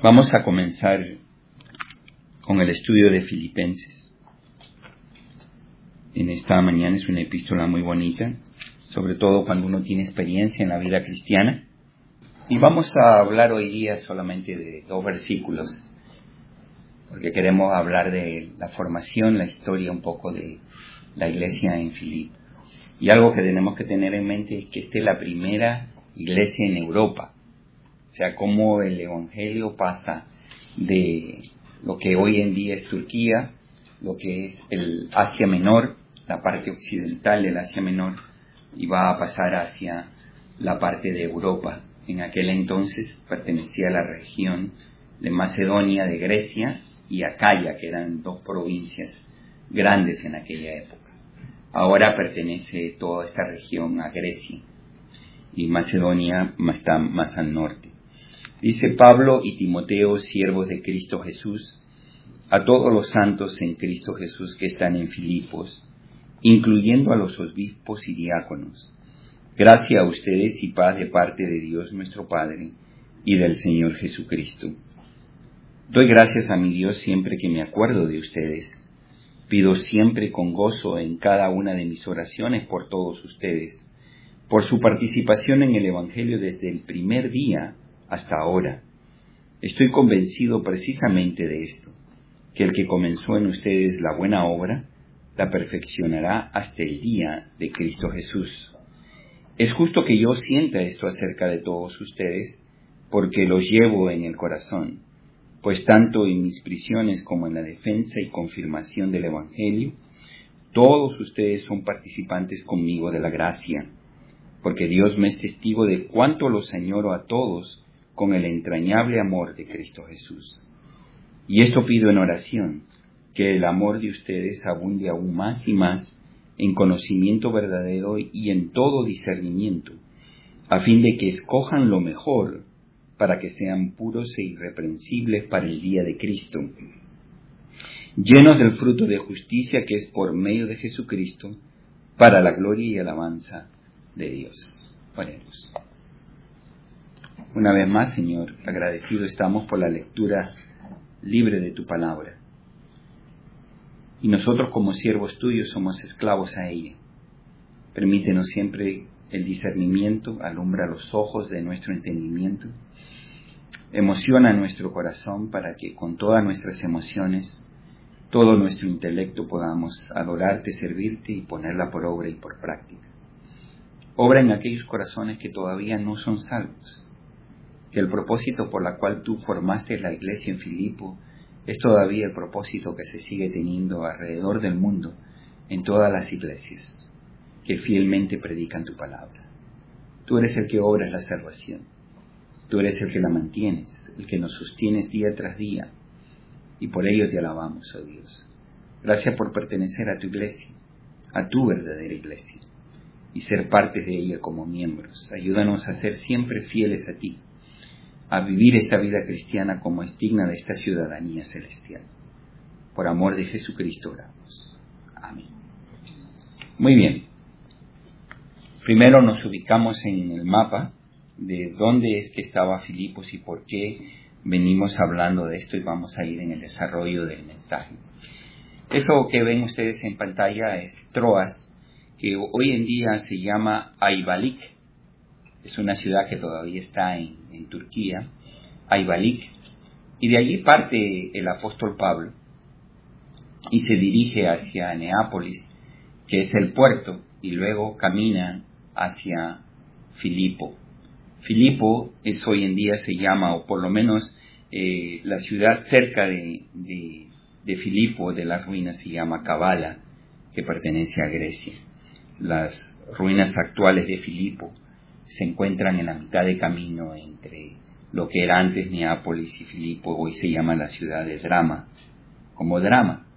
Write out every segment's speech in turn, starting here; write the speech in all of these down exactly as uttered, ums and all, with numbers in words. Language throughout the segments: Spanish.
Vamos a comenzar con el estudio de Filipenses. En esta mañana es una epístola muy bonita, sobre todo cuando uno tiene experiencia en la vida cristiana. Y vamos a hablar hoy día solamente de dos versículos, porque queremos hablar de la formación, la historia un poco de la iglesia en Filipo. Y algo que tenemos que tener en mente es que esta es la primera iglesia en Europa. O sea, cómo el Evangelio pasa de lo que hoy en día es Turquía, lo que es el Asia Menor, la parte occidental del Asia Menor, y va a pasar hacia la parte de Europa. En aquel entonces pertenecía a la región de Macedonia, de Grecia y Acaya, que eran dos provincias grandes en aquella época. Ahora pertenece toda esta región a Grecia y Macedonia está más al norte. Dice Pablo y Timoteo, siervos de Cristo Jesús, a todos los santos en Cristo Jesús que están en Filipos, incluyendo a los obispos y diáconos. Gracia a ustedes y paz de parte de Dios nuestro Padre y del Señor Jesucristo. Doy gracias a mi Dios siempre que me acuerdo de ustedes. Pido siempre con gozo en cada una de mis oraciones por todos ustedes, por su participación en el Evangelio desde el primer día hasta ahora. Estoy convencido precisamente de esto, que el que comenzó en ustedes la buena obra, la perfeccionará hasta el día de Cristo Jesús. Es justo que yo sienta esto acerca de todos ustedes, porque los llevo en el corazón, pues tanto en mis prisiones como en la defensa y confirmación del Evangelio, todos ustedes son participantes conmigo de la gracia, porque Dios me es testigo de cuánto los añoro a todos con el entrañable amor de Cristo Jesús. Y esto pido en oración, que el amor de ustedes abunde aún más y más en conocimiento verdadero y en todo discernimiento, a fin de que escojan lo mejor para que sean puros e irreprensibles para el día de Cristo, llenos del fruto de justicia que es por medio de Jesucristo, para la gloria y alabanza de Dios. Oremos. Una vez más, Señor, agradecidos estamos por la lectura libre de tu palabra. Y nosotros como siervos tuyos somos esclavos a ella. Permítenos siempre el discernimiento, alumbra los ojos de nuestro entendimiento, emociona nuestro corazón para que con todas nuestras emociones, todo nuestro intelecto podamos adorarte, servirte y ponerla por obra y por práctica. Obra en aquellos corazones que todavía no son salvos, que el propósito por la cual tú formaste la iglesia en Filipo es todavía el propósito que se sigue teniendo alrededor del mundo en todas las iglesias que fielmente predican tu palabra. Tú eres el que obras la salvación, tú eres el que la mantienes, el que nos sostienes día tras día, y por ello te alabamos, oh Dios. Gracias por pertenecer a tu iglesia, a tu verdadera iglesia, y ser parte de ella como miembros. Ayúdanos a ser siempre fieles a ti, a vivir esta vida cristiana como es digna de esta ciudadanía celestial. Por amor de Jesucristo oramos. Amén. Muy bien. Primero nos ubicamos en el mapa de dónde es que estaba Filipos y por qué venimos hablando de esto, y vamos a ir en el desarrollo del mensaje. Eso que ven ustedes en pantalla es Troas, que hoy en día se llama Ayvalik. Es una ciudad que todavía está en, en Turquía, Ayvalik, y de allí parte el apóstol Pablo y se dirige hacia Neápolis, que es el puerto, y luego camina hacia Filipo. Filipo es hoy en día se llama, o por lo menos eh, la ciudad cerca de, de, de Filipo, de las ruinas, se llama Kavala, que pertenece a Grecia. Las ruinas actuales de Filipo se encuentran en la mitad de camino entre lo que era antes Neápolis y Filipo. Hoy se llama la ciudad de Drama, como Drama.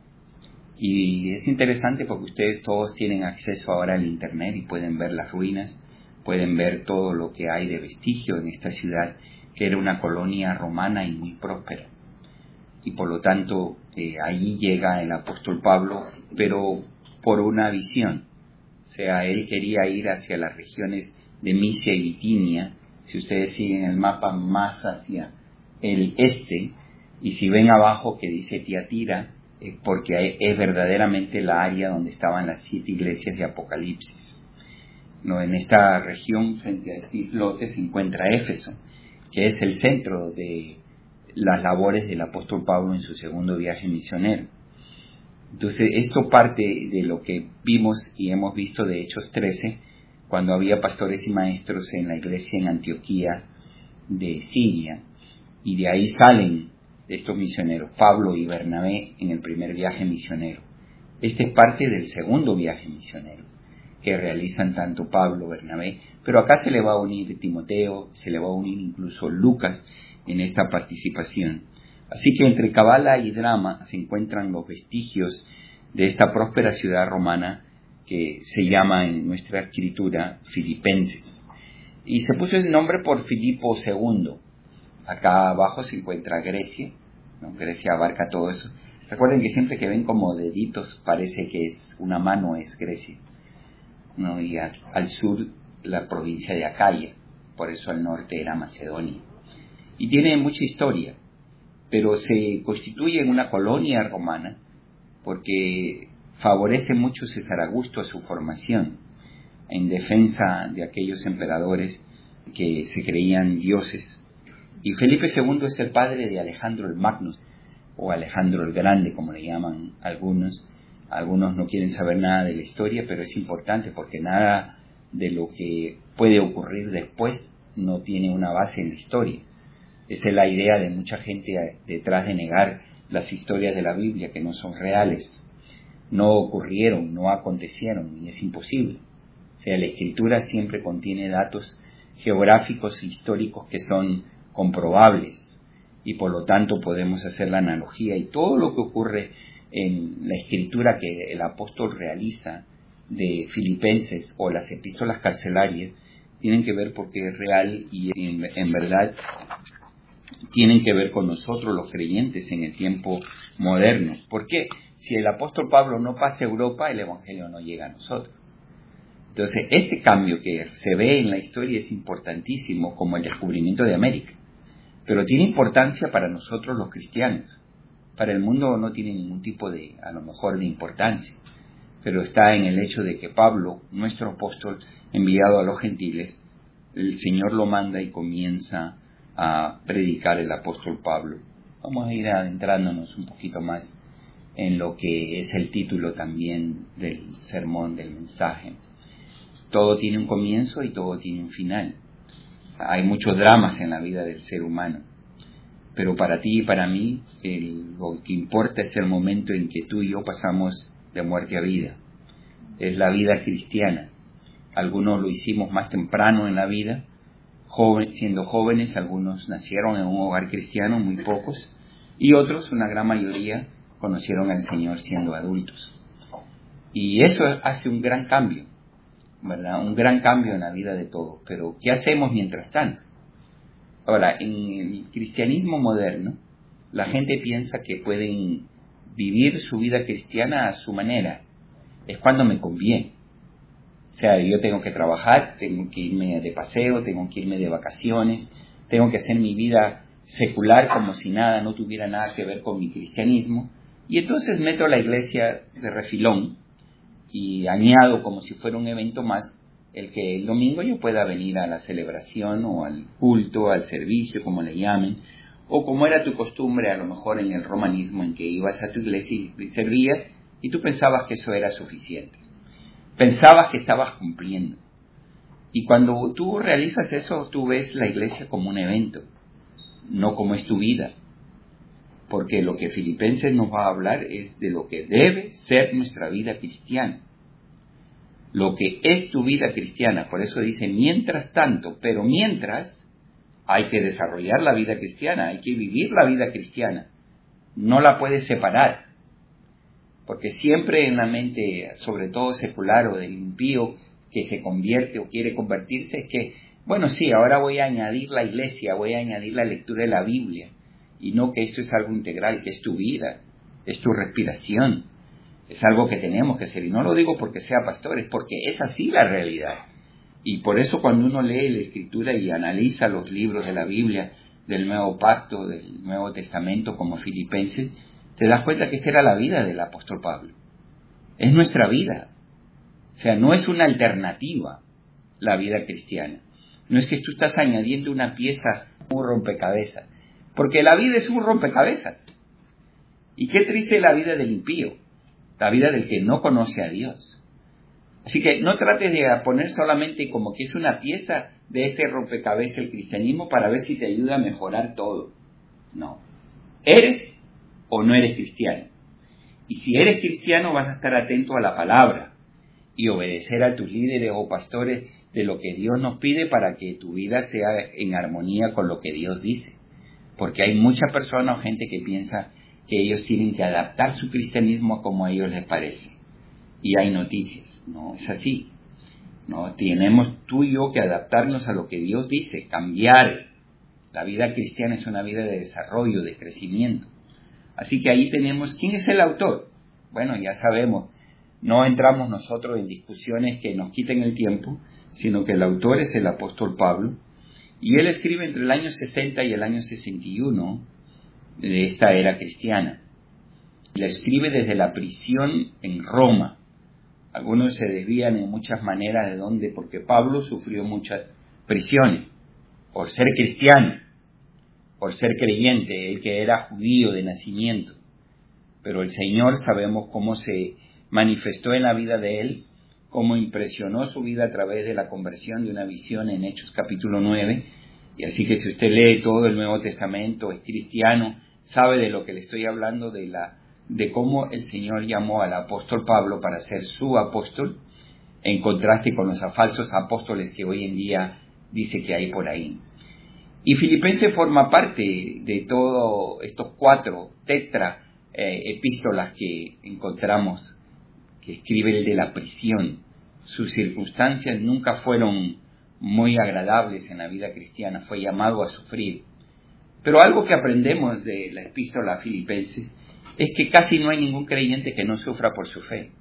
Y es interesante porque ustedes todos tienen acceso ahora al internet y pueden ver las ruinas, pueden ver todo lo que hay de vestigio en esta ciudad, que era una colonia romana y muy próspera. Y por lo tanto, eh, allí llega el apóstol Pablo, pero por una visión. O sea, él quería ir hacia las regiones de Misia y Bitinia. Si ustedes siguen el mapa, más hacia el este, y si ven abajo que dice Tiatira, eh, porque es verdaderamente la área donde estaban las siete iglesias de Apocalipsis. No, en esta región, frente a este islote, se encuentra Éfeso, que es el centro de las labores del apóstol Pablo en su segundo viaje misionero. Entonces, esto parte de lo que vimos y hemos visto de Hechos trece, cuando había pastores y maestros en la iglesia en Antioquía de Siria, y de ahí salen estos misioneros, Pablo y Bernabé, en el primer viaje misionero. Este es parte del segundo viaje misionero que realizan tanto Pablo, Bernabé, pero acá se le va a unir Timoteo, se le va a unir incluso Lucas en esta participación. Así que entre Cabala y Drama se encuentran los vestigios de esta próspera ciudad romana que se llama en nuestra escritura Filipenses. Y se puso ese nombre por Filipo segundo. Acá abajo se encuentra Grecia, ¿no? Grecia abarca todo eso. Recuerden que siempre que ven como deditos parece que es una mano, es Grecia, ¿no? Y al, al sur la provincia de Acaya, por eso al norte era Macedonia. Y tiene mucha historia, pero se constituye en una colonia romana porque favorece mucho César Augusto a su formación en defensa de aquellos emperadores que se creían dioses. Y Felipe segundo es el padre de Alejandro el Magno, o Alejandro el Grande, como le llaman algunos. Algunos no quieren saber nada de la historia, pero es importante porque nada de lo que puede ocurrir después no tiene una base en la historia. Esa es la idea de mucha gente detrás de negar las historias de la Biblia, que no son reales. No ocurrieron, no acontecieron, y es imposible. O sea, la Escritura siempre contiene datos geográficos e históricos que son comprobables, y por lo tanto podemos hacer la analogía, y todo lo que ocurre en la Escritura que el apóstol realiza de Filipenses o las epístolas carcelarias tienen que ver porque es real y en, en verdad tienen que ver con nosotros los creyentes en el tiempo moderno. ¿Por qué? Si el apóstol Pablo no pasa a Europa, el evangelio no llega a nosotros. Entonces, este cambio que se ve en la historia es importantísimo, como el descubrimiento de América, pero tiene importancia para nosotros los cristianos. Para el mundo no tiene ningún tipo de, a lo mejor, de importancia, pero está en el hecho de que Pablo, nuestro apóstol enviado a los gentiles, el Señor lo manda y comienza a predicar el apóstol Pablo. Vamos a ir adentrándonos un poquito más en lo que es el título también del sermón, del mensaje. Todo tiene un comienzo y todo tiene un final. Hay muchos dramas en la vida del ser humano, pero para ti y para mí el, lo que importa es el momento en que tú y yo pasamos de muerte a vida. Es la vida cristiana. Algunos lo hicimos más temprano en la vida, joven, siendo jóvenes. Algunos nacieron en un hogar cristiano, muy pocos, y otros, una gran mayoría, conocieron al Señor siendo adultos. Y eso hace un gran cambio, ¿verdad? Un gran cambio en la vida de todos. Pero ¿qué hacemos mientras tanto? Ahora, en el cristianismo moderno, la gente piensa que pueden vivir su vida cristiana a su manera. Es cuando me conviene. O sea, yo tengo que trabajar, tengo que irme de paseo, tengo que irme de vacaciones, tengo que hacer mi vida secular como si nada, no tuviera nada que ver con mi cristianismo. Y entonces meto a la iglesia de refilón y añado como si fuera un evento más el que el domingo yo pueda venir a la celebración o al culto, al servicio, como le llamen, o como era tu costumbre a lo mejor en el romanismo, en que ibas a tu iglesia y servías y tú pensabas que eso era suficiente. Pensabas que estabas cumpliendo. Y cuando tú realizas eso, tú ves la iglesia como un evento, no como es tu vida. Porque lo que Filipenses nos va a hablar es de lo que debe ser nuestra vida cristiana. Lo que es tu vida cristiana. Por eso dice mientras tanto, pero mientras hay que desarrollar la vida cristiana, hay que vivir la vida cristiana. No la puedes separar. Porque siempre en la mente, sobre todo secular o del impío que se convierte o quiere convertirse, es que, bueno, sí, ahora voy a añadir la iglesia, voy a añadir la lectura de la Biblia. Y no que esto es algo integral, que es tu vida, es tu respiración, es algo que tenemos que hacer. Y no lo digo porque sea pastor, es porque es así la realidad. Y por eso cuando uno lee la Escritura y analiza los libros de la Biblia, del Nuevo Pacto, del Nuevo Testamento, como Filipenses, te das cuenta que esta era la vida del apóstol Pablo. Es nuestra vida. O sea, no es una alternativa la vida cristiana. No es que tú estás añadiendo una pieza, un rompecabezas. Porque la vida es un rompecabezas. Y qué triste es la vida del impío, la vida del que no conoce a Dios. Así que no trates de poner solamente como que es una pieza de este rompecabezas el cristianismo para ver si te ayuda a mejorar todo. No. ¿Eres o no eres cristiano? Y si eres cristiano vas a estar atento a la palabra y obedecer a tus líderes o pastores de lo que Dios nos pide para que tu vida sea en armonía con lo que Dios dice. Porque hay muchas personas o gente que piensa que ellos tienen que adaptar su cristianismo a como a ellos les parece. Y hay noticias. No es así. No, tenemos tú y yo que adaptarnos a lo que Dios dice, cambiar. La vida cristiana es una vida de desarrollo, de crecimiento. Así que ahí tenemos, ¿quién es el autor? Bueno, ya sabemos, no entramos nosotros en discusiones que nos quiten el tiempo, sino que el autor es el apóstol Pablo, y él escribe entre el año sesenta y el año sesenta y uno de esta era cristiana. La escribe desde la prisión en Roma. Algunos se desvían en muchas maneras de dónde, porque Pablo sufrió muchas prisiones por ser cristiano, por ser creyente, él que era judío de nacimiento. Pero el Señor sabemos cómo se manifestó en la vida de él, cómo impresionó su vida a través de la conversión de una visión en Hechos capítulo nueve. Y así que si usted lee todo el Nuevo Testamento, es cristiano, sabe de lo que le estoy hablando, de la de cómo el Señor llamó al apóstol Pablo para ser su apóstol, en contraste con los falsos apóstoles que hoy en día dice que hay por ahí. Y Filipenses forma parte de todos estos cuatro tetra eh, epístolas que encontramos, que escribe el de la prisión. Sus circunstancias nunca fueron muy agradables en la vida cristiana, fue llamado a sufrir. Pero algo que aprendemos de la epístola a Filipenses es que casi no hay ningún creyente que no sufra por su fe.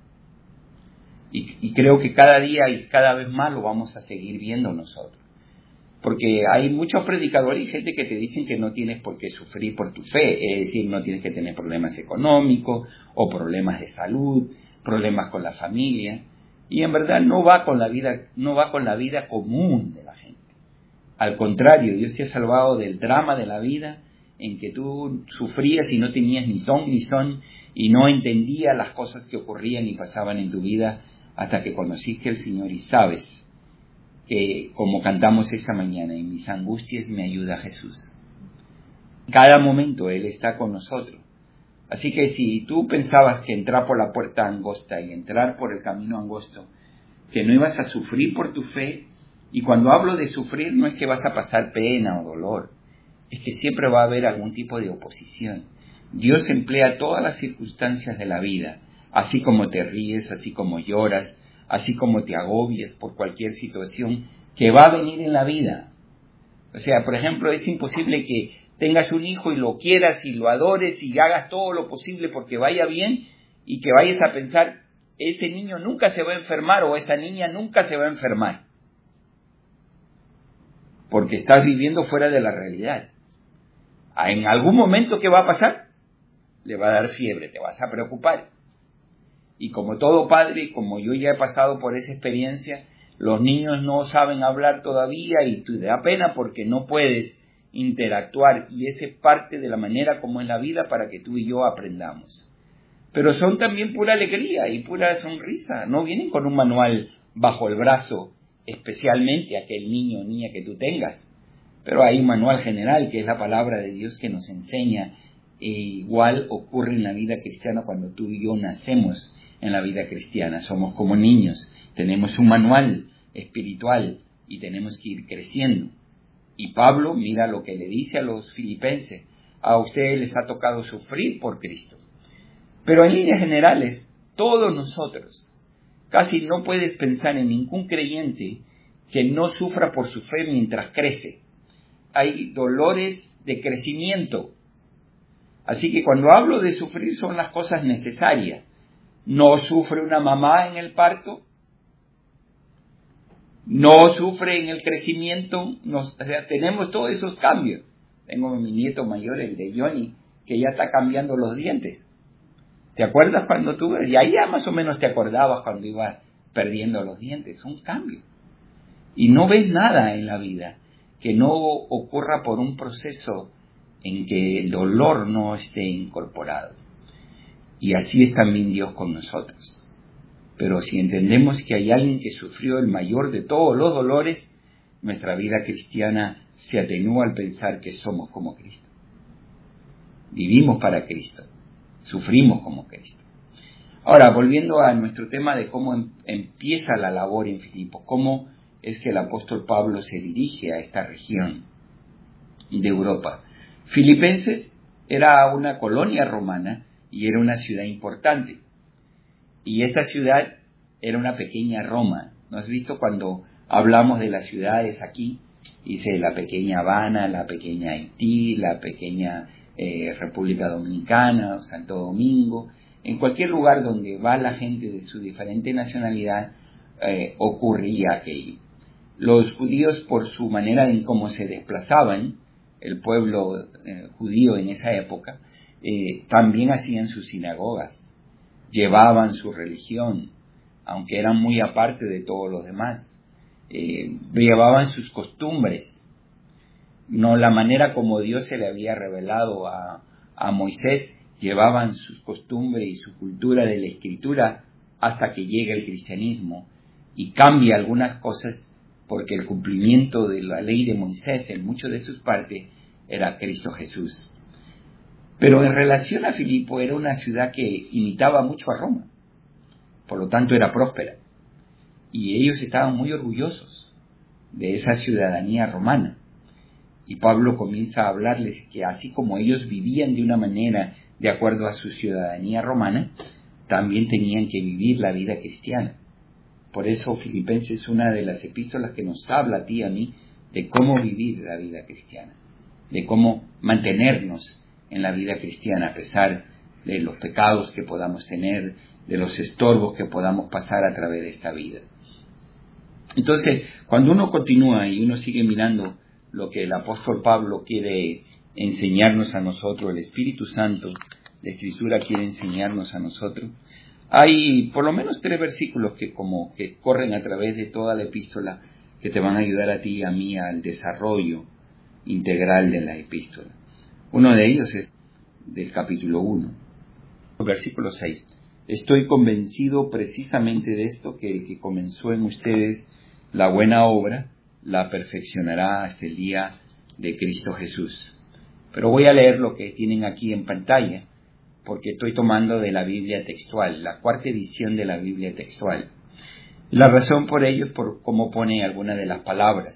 Y, y creo que cada día y cada vez más lo vamos a seguir viendo nosotros. Porque hay muchos predicadores y gente que te dicen que no tienes por qué sufrir por tu fe. Es decir, no tienes que tener problemas económicos o problemas de salud, problemas con la familia. Y en verdad no va con la vida, no va con la vida común de la gente. Al contrario, Dios te ha salvado del drama de la vida, en que tú sufrías y no tenías ni ton ni son, y no entendías las cosas que ocurrían y pasaban en tu vida, hasta que conociste al Señor y sabes que, como cantamos esta mañana, en mis angustias me ayuda Jesús. Cada momento Él está con nosotros. Así que si tú pensabas que entrar por la puerta angosta y entrar por el camino angosto, que no ibas a sufrir por tu fe, y cuando hablo de sufrir no es que vas a pasar pena o dolor, es que siempre va a haber algún tipo de oposición. Dios emplea todas las circunstancias de la vida, así como te ríes, así como lloras, así como te agobias por cualquier situación que va a venir en la vida. O sea, por ejemplo, es imposible que tengas un hijo y lo quieras y lo adores y hagas todo lo posible porque vaya bien y que vayas a pensar, ese niño nunca se va a enfermar o esa niña nunca se va a enfermar. Porque estás viviendo fuera de la realidad. En algún momento, ¿qué va a pasar? Le va a dar fiebre, te vas a preocupar. Y como todo padre, como yo ya he pasado por esa experiencia, los niños no saben hablar todavía y te da pena porque no puedes interactuar. Y esa es parte de la manera como es la vida para que tú y yo aprendamos. Pero son también pura alegría y pura sonrisa. No vienen con un manual bajo el brazo, especialmente aquel niño o niña que tú tengas. Pero hay un manual general que es la palabra de Dios que nos enseña. E igual ocurre en la vida cristiana cuando tú y yo nacemos en la vida cristiana. Somos como niños, tenemos un manual espiritual y tenemos que ir creciendo. Y Pablo, mira lo que le dice a los filipenses: a ustedes les ha tocado sufrir por Cristo. Pero en líneas generales, todos nosotros, casi no puedes pensar en ningún creyente que no sufra por su fe mientras crece. Hay dolores de crecimiento. Así que cuando hablo de sufrir son las cosas necesarias. No sufre una mamá en el parto, no sufre en el crecimiento, nos, o sea, tenemos todos esos cambios. Tengo mi nieto mayor, el de Johnny, que ya está cambiando los dientes. ¿Te acuerdas cuando tú? Y ahí ya más o menos te acordabas cuando ibas perdiendo los dientes. Un cambio. Y no ves nada en la vida que no ocurra por un proceso en que el dolor no esté incorporado. Y así es también Dios con nosotros. Pero si entendemos que hay alguien que sufrió el mayor de todos los dolores, nuestra vida cristiana se atenúa al pensar que somos como Cristo. Vivimos para Cristo, sufrimos como Cristo. Ahora, volviendo a nuestro tema de cómo em- empieza la labor en Filipos, cómo es que el apóstol Pablo se dirige a esta región de Europa. Filipenses era una colonia romana y era una ciudad importante. Y esta ciudad era una pequeña Roma. ¿No has visto cuando hablamos de las ciudades aquí? Dice la pequeña Habana, la pequeña Haití, la pequeña eh, República Dominicana, Santo Domingo. En cualquier lugar donde va la gente de su diferente nacionalidad, eh, ocurría aquello. Los judíos, por su manera en cómo se desplazaban, el pueblo eh, judío en esa época, eh, también hacían sus sinagogas, llevaban su religión, aunque eran muy aparte de todos los demás, eh, llevaban sus costumbres, no la manera como Dios se le había revelado a, a Moisés, llevaban sus costumbres y su cultura de la escritura hasta que llega el cristianismo y cambia algunas cosas, porque el cumplimiento de la ley de Moisés en muchas de sus partes era Cristo Jesús. Pero en relación a Filipo era una ciudad que imitaba mucho a Roma, por lo tanto era próspera. Y ellos estaban muy orgullosos de esa ciudadanía romana. Y Pablo comienza a hablarles que así como ellos vivían de una manera de acuerdo a su ciudadanía romana, también tenían que vivir la vida cristiana. Por eso Filipenses es una de las epístolas que nos habla a ti y a mí de cómo vivir la vida cristiana, de cómo mantenernos en la vida cristiana a pesar de los pecados que podamos tener, de los estorbos que podamos pasar a través de esta vida. Entonces, cuando uno continúa y uno sigue mirando lo que el apóstol Pablo quiere enseñarnos a nosotros, el Espíritu Santo, la Escritura quiere enseñarnos a nosotros, hay por lo menos tres versículos que como que corren a través de toda la epístola que te van a ayudar a ti y a mí al desarrollo integral de la epístola. Uno de ellos es del capítulo uno, versículo seis. Estoy convencido precisamente de esto, que el que comenzó en ustedes la buena obra, la perfeccionará hasta el día de Cristo Jesús. Pero voy a leer lo que tienen aquí en pantalla, porque estoy tomando de la Biblia textual, la cuarta edición de la Biblia textual. La razón por ello es por cómo pone algunas de las palabras.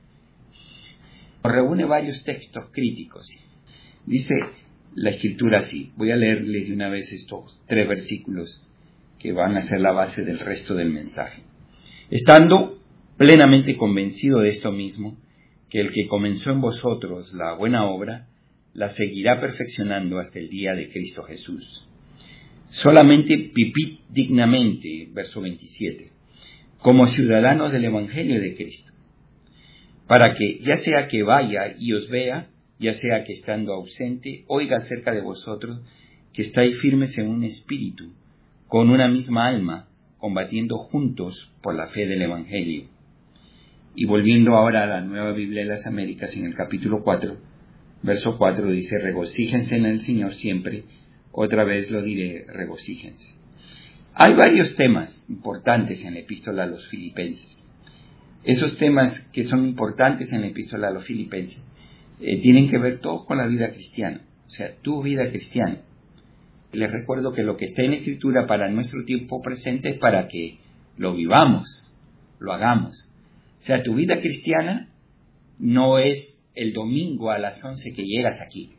Reúne varios textos críticos. Dice la Escritura así. Voy a leerles de una vez estos tres versículos que van a ser la base del resto del mensaje. Estando plenamente convencido de esto mismo, que el que comenzó en vosotros la buena obra, la seguirá perfeccionando hasta el día de Cristo Jesús. Solamente vivid dignamente, verso veintisiete, como ciudadanos del Evangelio de Cristo, para que, ya sea que vaya y os vea, ya sea que estando ausente, oiga acerca de vosotros, que estáis firmes en un espíritu, con una misma alma, combatiendo juntos por la fe del Evangelio. Y volviendo ahora a la Nueva Biblia de las Américas, en el capítulo cuatro, verso cuatro dice, regocíjense en el Señor siempre. Otra vez lo diré, regocíjense. Hay varios temas importantes en la epístola a los Filipenses. Esos temas que son importantes en la epístola a los Filipenses eh, tienen que ver todos con la vida cristiana, o sea, tu vida cristiana. Les recuerdo que lo que está en la Escritura para nuestro tiempo presente es para que lo vivamos, lo hagamos. O sea, tu vida cristiana no es el domingo a las once que llegas aquí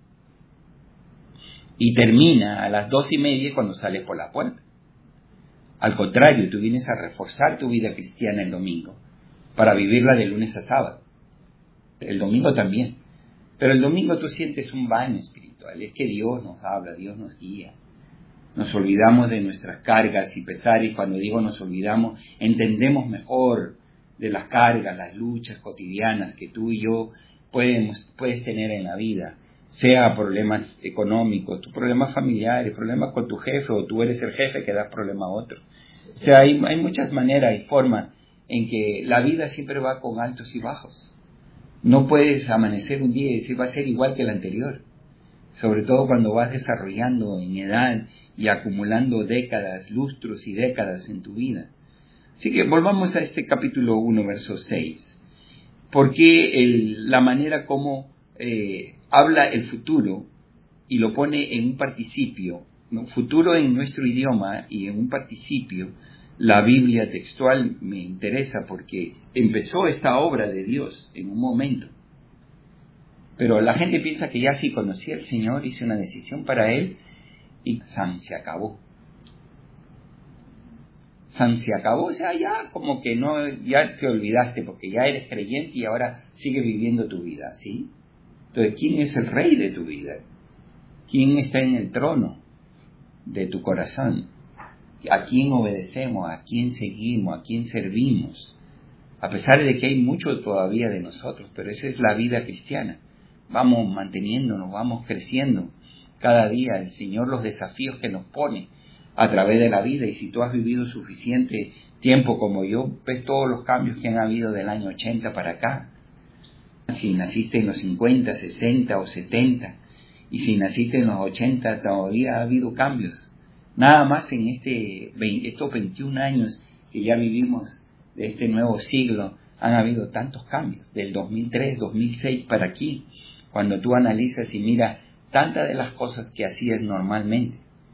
y termina a las dos y media cuando sales por la puerta. Al contrario, tú vienes a reforzar tu vida cristiana el domingo para vivirla de lunes a sábado. El domingo también. Pero el domingo tú sientes un baño espiritual. Es que Dios nos habla, Dios nos guía. Nos olvidamos de nuestras cargas y pesares. Cuando digo nos olvidamos, entendemos mejor de las cargas, las luchas cotidianas que tú y yo puedes, puedes tener en la vida, sea problemas económicos, tus problemas familiares, problemas con tu jefe, o tú eres el jefe que das problema a otro. O sea, hay, hay muchas maneras y formas en que la vida siempre va con altos y bajos. No puedes amanecer un día y decir va a ser igual que el anterior, sobre todo cuando vas desarrollando en edad y acumulando décadas, lustros y décadas en tu vida. Así que volvamos a este capítulo uno, verso seis. Porque el, la manera como eh, habla el futuro y lo pone en un participio, ¿no? Futuro en nuestro idioma y en un participio, la Biblia textual me interesa porque empezó esta obra de Dios en un momento. Pero la gente piensa que ya sí conocía al Señor, hice una decisión para Él y San se acabó. San se acabó, o sea, ya como que no, ya te olvidaste porque ya eres creyente y ahora sigues viviendo tu vida, ¿sí? Entonces, ¿quién es el rey de tu vida? ¿Quién está en el trono de tu corazón? ¿A quién obedecemos? ¿A quién seguimos? ¿A quién servimos? A pesar de que hay mucho todavía de nosotros, pero esa es la vida cristiana. Vamos manteniéndonos, vamos creciendo cada día. El Señor los desafíos que nos pone a través de la vida, y si tú has vivido suficiente tiempo como yo, ves todos los cambios que han habido del año ochenta para acá. Si naciste en los cincuenta, sesenta o setenta, y si naciste en los ochenta, todavía ha habido cambios. Nada más en este, estos veintiún años que ya vivimos de este nuevo siglo, han habido tantos cambios, del dos mil tres, dos mil seis para aquí, cuando tú analizas y miras tantas de las cosas que hacías normalmente.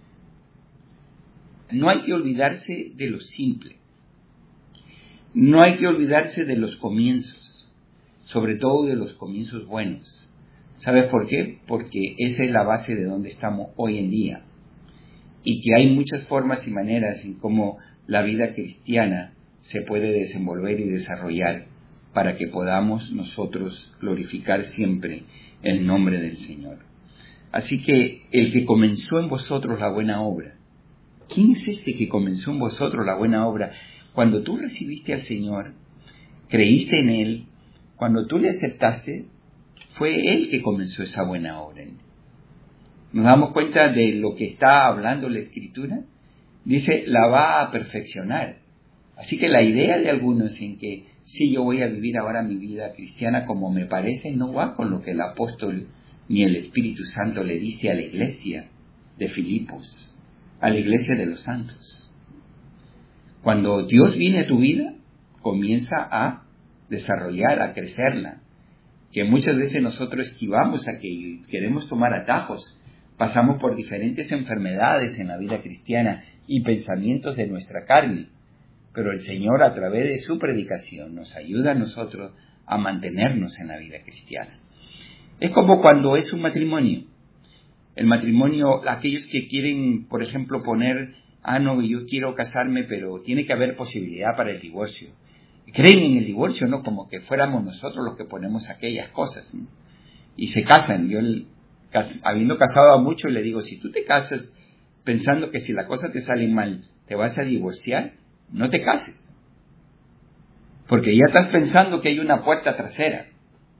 No hay que olvidarse de lo simple, no hay que olvidarse de los comienzos, sobre todo de los comienzos buenos. ¿Sabes por qué? Porque esa es la base de donde estamos hoy en día. Y que hay muchas formas y maneras en cómo la vida cristiana se puede desenvolver y desarrollar para que podamos nosotros glorificar siempre el nombre del Señor. Así que el que comenzó en vosotros la buena obra, ¿quién es este que comenzó en vosotros la buena obra? Cuando tú recibiste al Señor, creíste en Él, cuando tú le aceptaste, fue Él que comenzó esa buena obra en él. Nos damos cuenta de lo que está hablando la Escritura. Dice, la va a perfeccionar. Así que la idea de algunos en que sí, yo voy a vivir ahora mi vida cristiana como me parece, no va con lo que el apóstol ni el Espíritu Santo le dice a la iglesia de Filipos, a la iglesia de los santos. Cuando Dios viene a tu vida, comienza a desarrollar, a crecerla. Que muchas veces nosotros esquivamos aquello y queremos tomar atajos. Pasamos por diferentes enfermedades en la vida cristiana y pensamientos de nuestra carne. Pero el Señor, a través de su predicación, nos ayuda a nosotros a mantenernos en la vida cristiana. Es como cuando es un matrimonio. El matrimonio, aquellos que quieren, por ejemplo, poner, ah, no, yo quiero casarme, pero tiene que haber posibilidad para el divorcio. Creen en el divorcio, ¿no? Como que fuéramos nosotros los que ponemos aquellas cosas, ¿no? Y se casan. Yo, habiendo casado a muchos, le digo, si tú te casas pensando que si la cosa te sale mal, te vas a divorciar, no te cases. Porque ya estás pensando que hay una puerta trasera.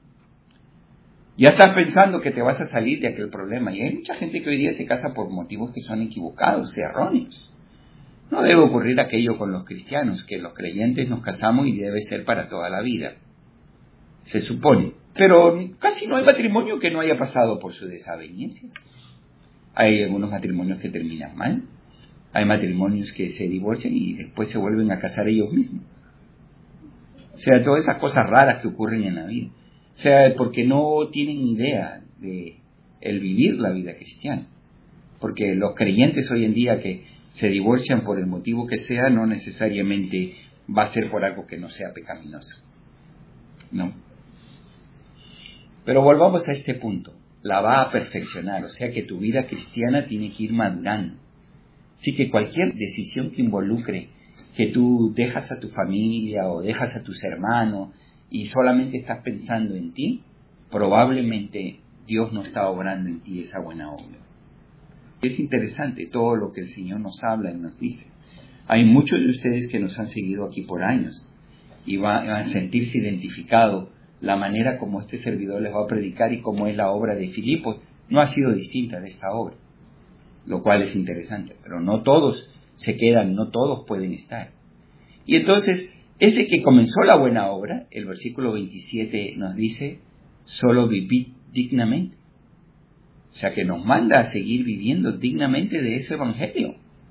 Ya estás pensando que te vas a salir de aquel problema. Y hay mucha gente que hoy día se casa por motivos que son equivocados, erróneos. No debe ocurrir aquello con los cristianos, que los creyentes nos casamos y debe ser para toda la vida. Se supone. Pero casi no hay matrimonio que no haya pasado por su desaveniencia. Hay algunos matrimonios que terminan mal. Hay matrimonios que se divorcian y después se vuelven a casar ellos mismos. O sea, todas esas cosas raras que ocurren en la vida. O sea, porque no tienen idea de el vivir la vida cristiana. Porque los creyentes hoy en día que se divorcian por el motivo que sea, no necesariamente va a ser por algo que no sea pecaminoso. No. Pero volvamos a este punto. La va a perfeccionar. O sea que tu vida cristiana tiene que ir madurando. Así que cualquier decisión que involucre que tú dejas a tu familia o dejas a tus hermanos y solamente estás pensando en ti, probablemente Dios no está obrando en ti esa buena obra. Es interesante todo lo que el Señor nos habla y nos dice. Hay muchos de ustedes que nos han seguido aquí por años y van a sentirse identificados la manera como este servidor les va a predicar y cómo es la obra de Filipos no ha sido distinta de esta obra, lo cual es interesante, pero no todos se quedan, no todos pueden estar. Y entonces, ese que comenzó la buena obra, el versículo veintisiete nos dice, solo vivid dignamente. O sea, que nos manda a seguir viviendo dignamente de ese evangelio.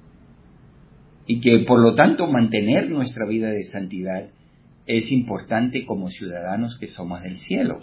Y que, por lo tanto, mantener nuestra vida de santidad es importante como ciudadanos que somos del cielo.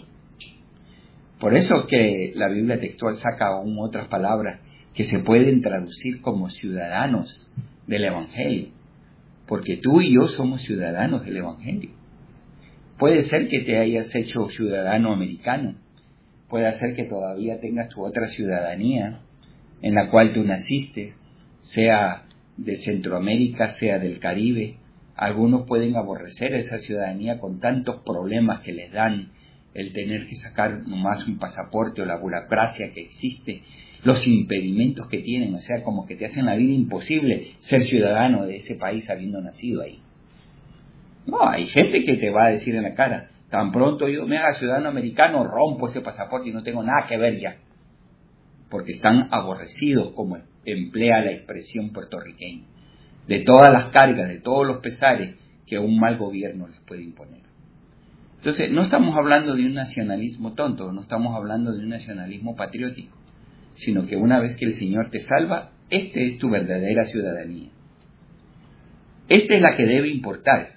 Por eso que la Biblia textual saca aún otras palabras que se pueden traducir como ciudadanos del evangelio. Porque tú y yo somos ciudadanos del evangelio. Puede ser que te hayas hecho ciudadano americano. Puede ser que todavía tengas tu otra ciudadanía en la cual tú naciste, sea de Centroamérica, sea del Caribe. Algunos pueden aborrecer esa ciudadanía con tantos problemas que les dan el tener que sacar nomás un pasaporte o la burocracia que existe, los impedimentos que tienen, o sea, como que te hacen la vida imposible ser ciudadano de ese país habiendo nacido ahí. No, hay gente que te va a decir en la cara, tan pronto yo me haga ciudadano americano, rompo ese pasaporte y no tengo nada que ver ya. Porque están aborrecidos, como emplea la expresión puertorriqueña, de todas las cargas, de todos los pesares que un mal gobierno les puede imponer. Entonces, no estamos hablando de un nacionalismo tonto, no estamos hablando de un nacionalismo patriótico, sino que una vez que el Señor te salva, esta es tu verdadera ciudadanía. Esta es la que debe importar.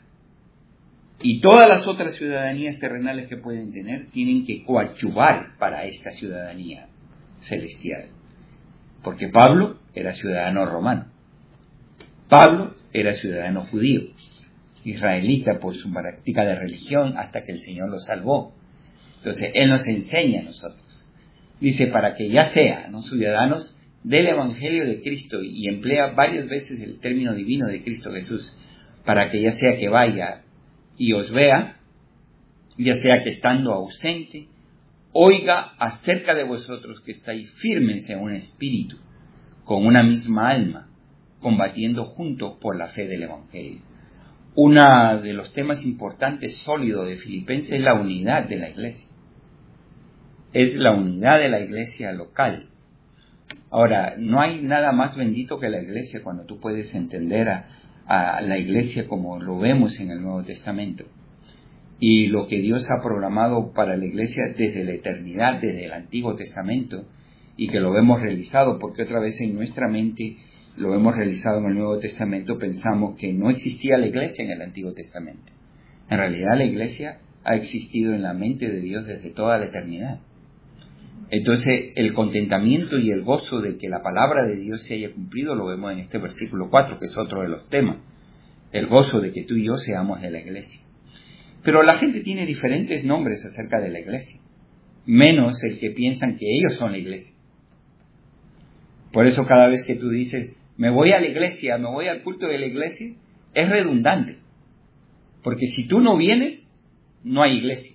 Y todas las otras ciudadanías terrenales que pueden tener tienen que coadyuvar para esta ciudadanía celestial. Porque Pablo era ciudadano romano. Pablo era ciudadano judío, israelita por su práctica de religión hasta que el Señor lo salvó. Entonces, Él nos enseña a nosotros. Dice, para que ya sean, ¿no?, ciudadanos del Evangelio de Cristo, y emplea varias veces el término divino de Cristo Jesús, para que ya sea que vaya y os vea, ya sea que estando ausente, oiga acerca de vosotros que estáis firmes en un espíritu, con una misma alma, combatiendo juntos por la fe del Evangelio. Uno de los temas importantes, sólidos de Filipenses es la unidad de la iglesia. Es la unidad de la iglesia local. Ahora, no hay nada más bendito que la iglesia cuando tú puedes entender a, a la iglesia como lo vemos en el Nuevo Testamento. Y lo que Dios ha programado para la iglesia desde la eternidad, desde el Antiguo Testamento, y que lo vemos realizado, porque otra vez en nuestra mente lo hemos realizado en el Nuevo Testamento, pensamos que no existía la iglesia en el Antiguo Testamento. En realidad la iglesia ha existido en la mente de Dios desde toda la eternidad. Entonces, el contentamiento y el gozo de que la palabra de Dios se haya cumplido lo vemos en este versículo cuatro, que es otro de los temas. El gozo de que tú y yo seamos de la iglesia. Pero la gente tiene diferentes nombres acerca de la iglesia, menos el que piensan que ellos son la iglesia. Por eso cada vez que tú dices, me voy a la iglesia, me voy al culto de la iglesia, es redundante. Porque si tú no vienes, no hay iglesia.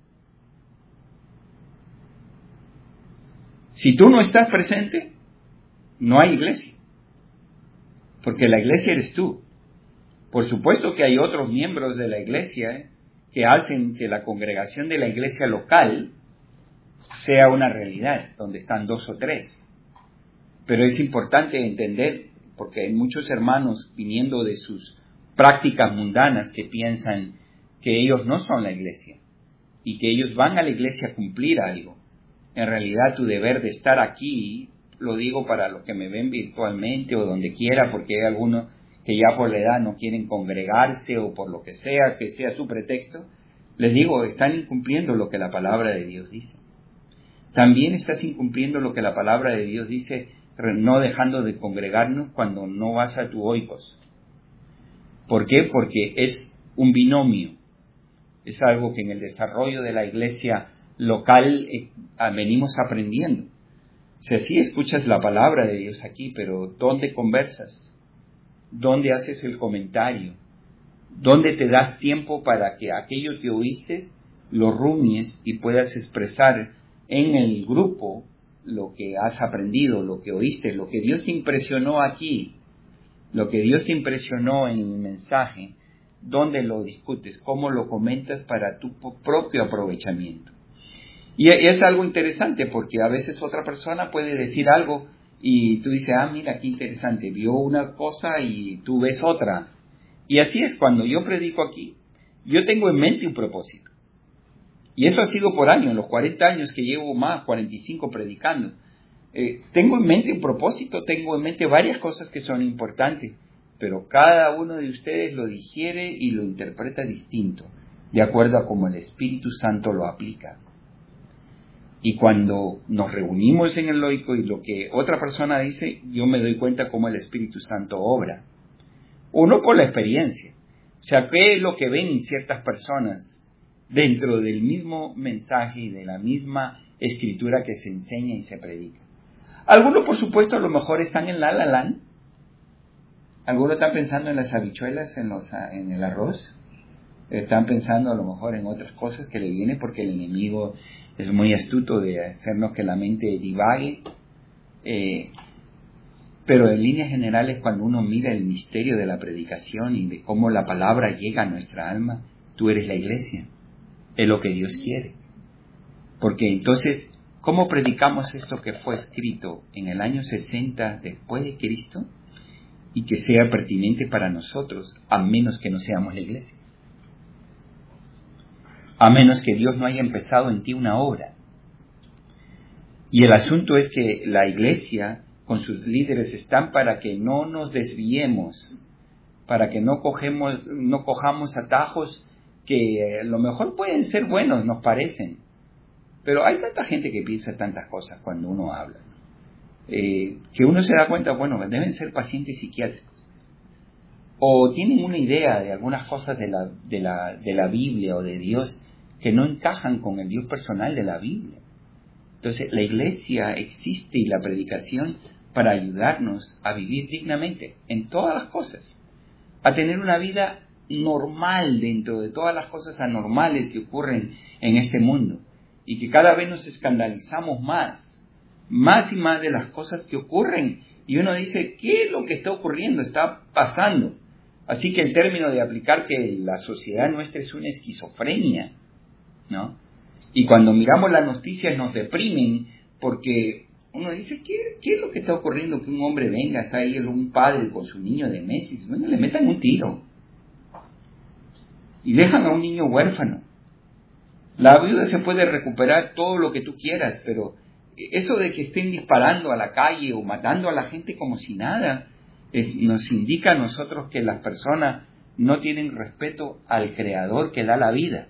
Si tú no estás presente, no hay iglesia. Porque la iglesia eres tú. Por supuesto que hay otros miembros de la iglesia ¿eh? que hacen que la congregación de la iglesia local sea una realidad, donde están dos o tres. Pero es importante entender, porque hay muchos hermanos viniendo de sus prácticas mundanas que piensan que ellos no son la iglesia y que ellos van a la iglesia a cumplir algo. En realidad tu deber de estar aquí, lo digo para los que me ven virtualmente o donde quiera, porque hay algunos que ya por la edad no quieren congregarse o por lo que sea, que sea su pretexto, les digo, están incumpliendo lo que la palabra de Dios dice. También estás incumpliendo lo que la palabra de Dios dice, no dejando de congregarnos cuando no vas a tu oikos. ¿Por qué? Porque es un binomio. Es algo que en el desarrollo de la iglesia local eh, venimos aprendiendo. O sea, sí escuchas la palabra de Dios aquí, pero ¿dónde conversas? ¿Dónde haces el comentario? ¿Dónde te das tiempo para que aquello que oíste lo rumies y puedas expresar en el grupo lo que has aprendido, lo que oíste, lo que Dios te impresionó aquí, lo que Dios te impresionó en el mensaje? dónde lo discutes, cómo lo comentas para tu propio aprovechamiento. Y es algo interesante porque a veces otra persona puede decir algo y tú dices, ah, mira, qué interesante, vio una cosa y tú ves otra. Y así es, cuando yo predico aquí, yo tengo en mente un propósito. Y eso ha sido por años, los cuarenta años que llevo más, cuarenta y cinco predicando. Eh, tengo en mente un propósito, tengo en mente varias cosas que son importantes, pero cada uno de ustedes lo digiere y lo interpreta distinto, de acuerdo a cómo el Espíritu Santo lo aplica. Y cuando nos reunimos en el Loico y lo que otra persona dice, yo me doy cuenta cómo el Espíritu Santo obra. Uno por la experiencia. O sea, ¿qué es lo que ven ciertas personas dentro del mismo mensaje y de la misma escritura que se enseña y se predica? Algunos, por supuesto, a lo mejor están en la la land. Algunos están pensando en las habichuelas, en, los, en el arroz. Están pensando a lo mejor en otras cosas que le vienen porque el enemigo es muy astuto de hacernos que la mente divague. Eh, pero en líneas generales, cuando uno mira el misterio de la predicación y de cómo la palabra llega a nuestra alma, tú eres la iglesia. Es lo que Dios quiere. Porque entonces, ¿cómo predicamos esto que fue escrito en el año sesenta después de Cristo y que sea pertinente para nosotros, a menos que no seamos la iglesia? A menos que Dios no haya empezado en ti una obra. Y el asunto es que la iglesia con sus líderes están para que no nos desviemos, para que no cogemos, no cojamos atajos que a lo mejor pueden ser buenos, nos parecen. Pero hay tanta gente que piensa tantas cosas cuando uno habla, eh, que uno se da cuenta, bueno, deben ser pacientes psiquiátricos. O tienen una idea de algunas cosas de la, de la, de la Biblia o de Dios que no encajan con el Dios personal de la Biblia. Entonces, la iglesia existe y la predicación para ayudarnos a vivir dignamente en todas las cosas, a tener una vida normal dentro de todas las cosas anormales que ocurren en este mundo, y que cada vez nos escandalizamos más, más y más de las cosas que ocurren, y uno dice, ¿qué es lo que está ocurriendo? Está pasando. Así que el término de aplicar que la sociedad nuestra es una esquizofrenia, ¿no? Y cuando miramos las noticias nos deprimen porque uno dice, ¿qué, qué es lo que está ocurriendo? Que un hombre venga, está ahí un padre con su niño de meses, bueno, le metan un tiro y dejan a un niño huérfano. La viuda se puede recuperar todo lo que tú quieras, pero eso de que estén disparando a la calle o matando a la gente como si nada, es, nos indica a nosotros que las personas no tienen respeto al Creador que da la vida.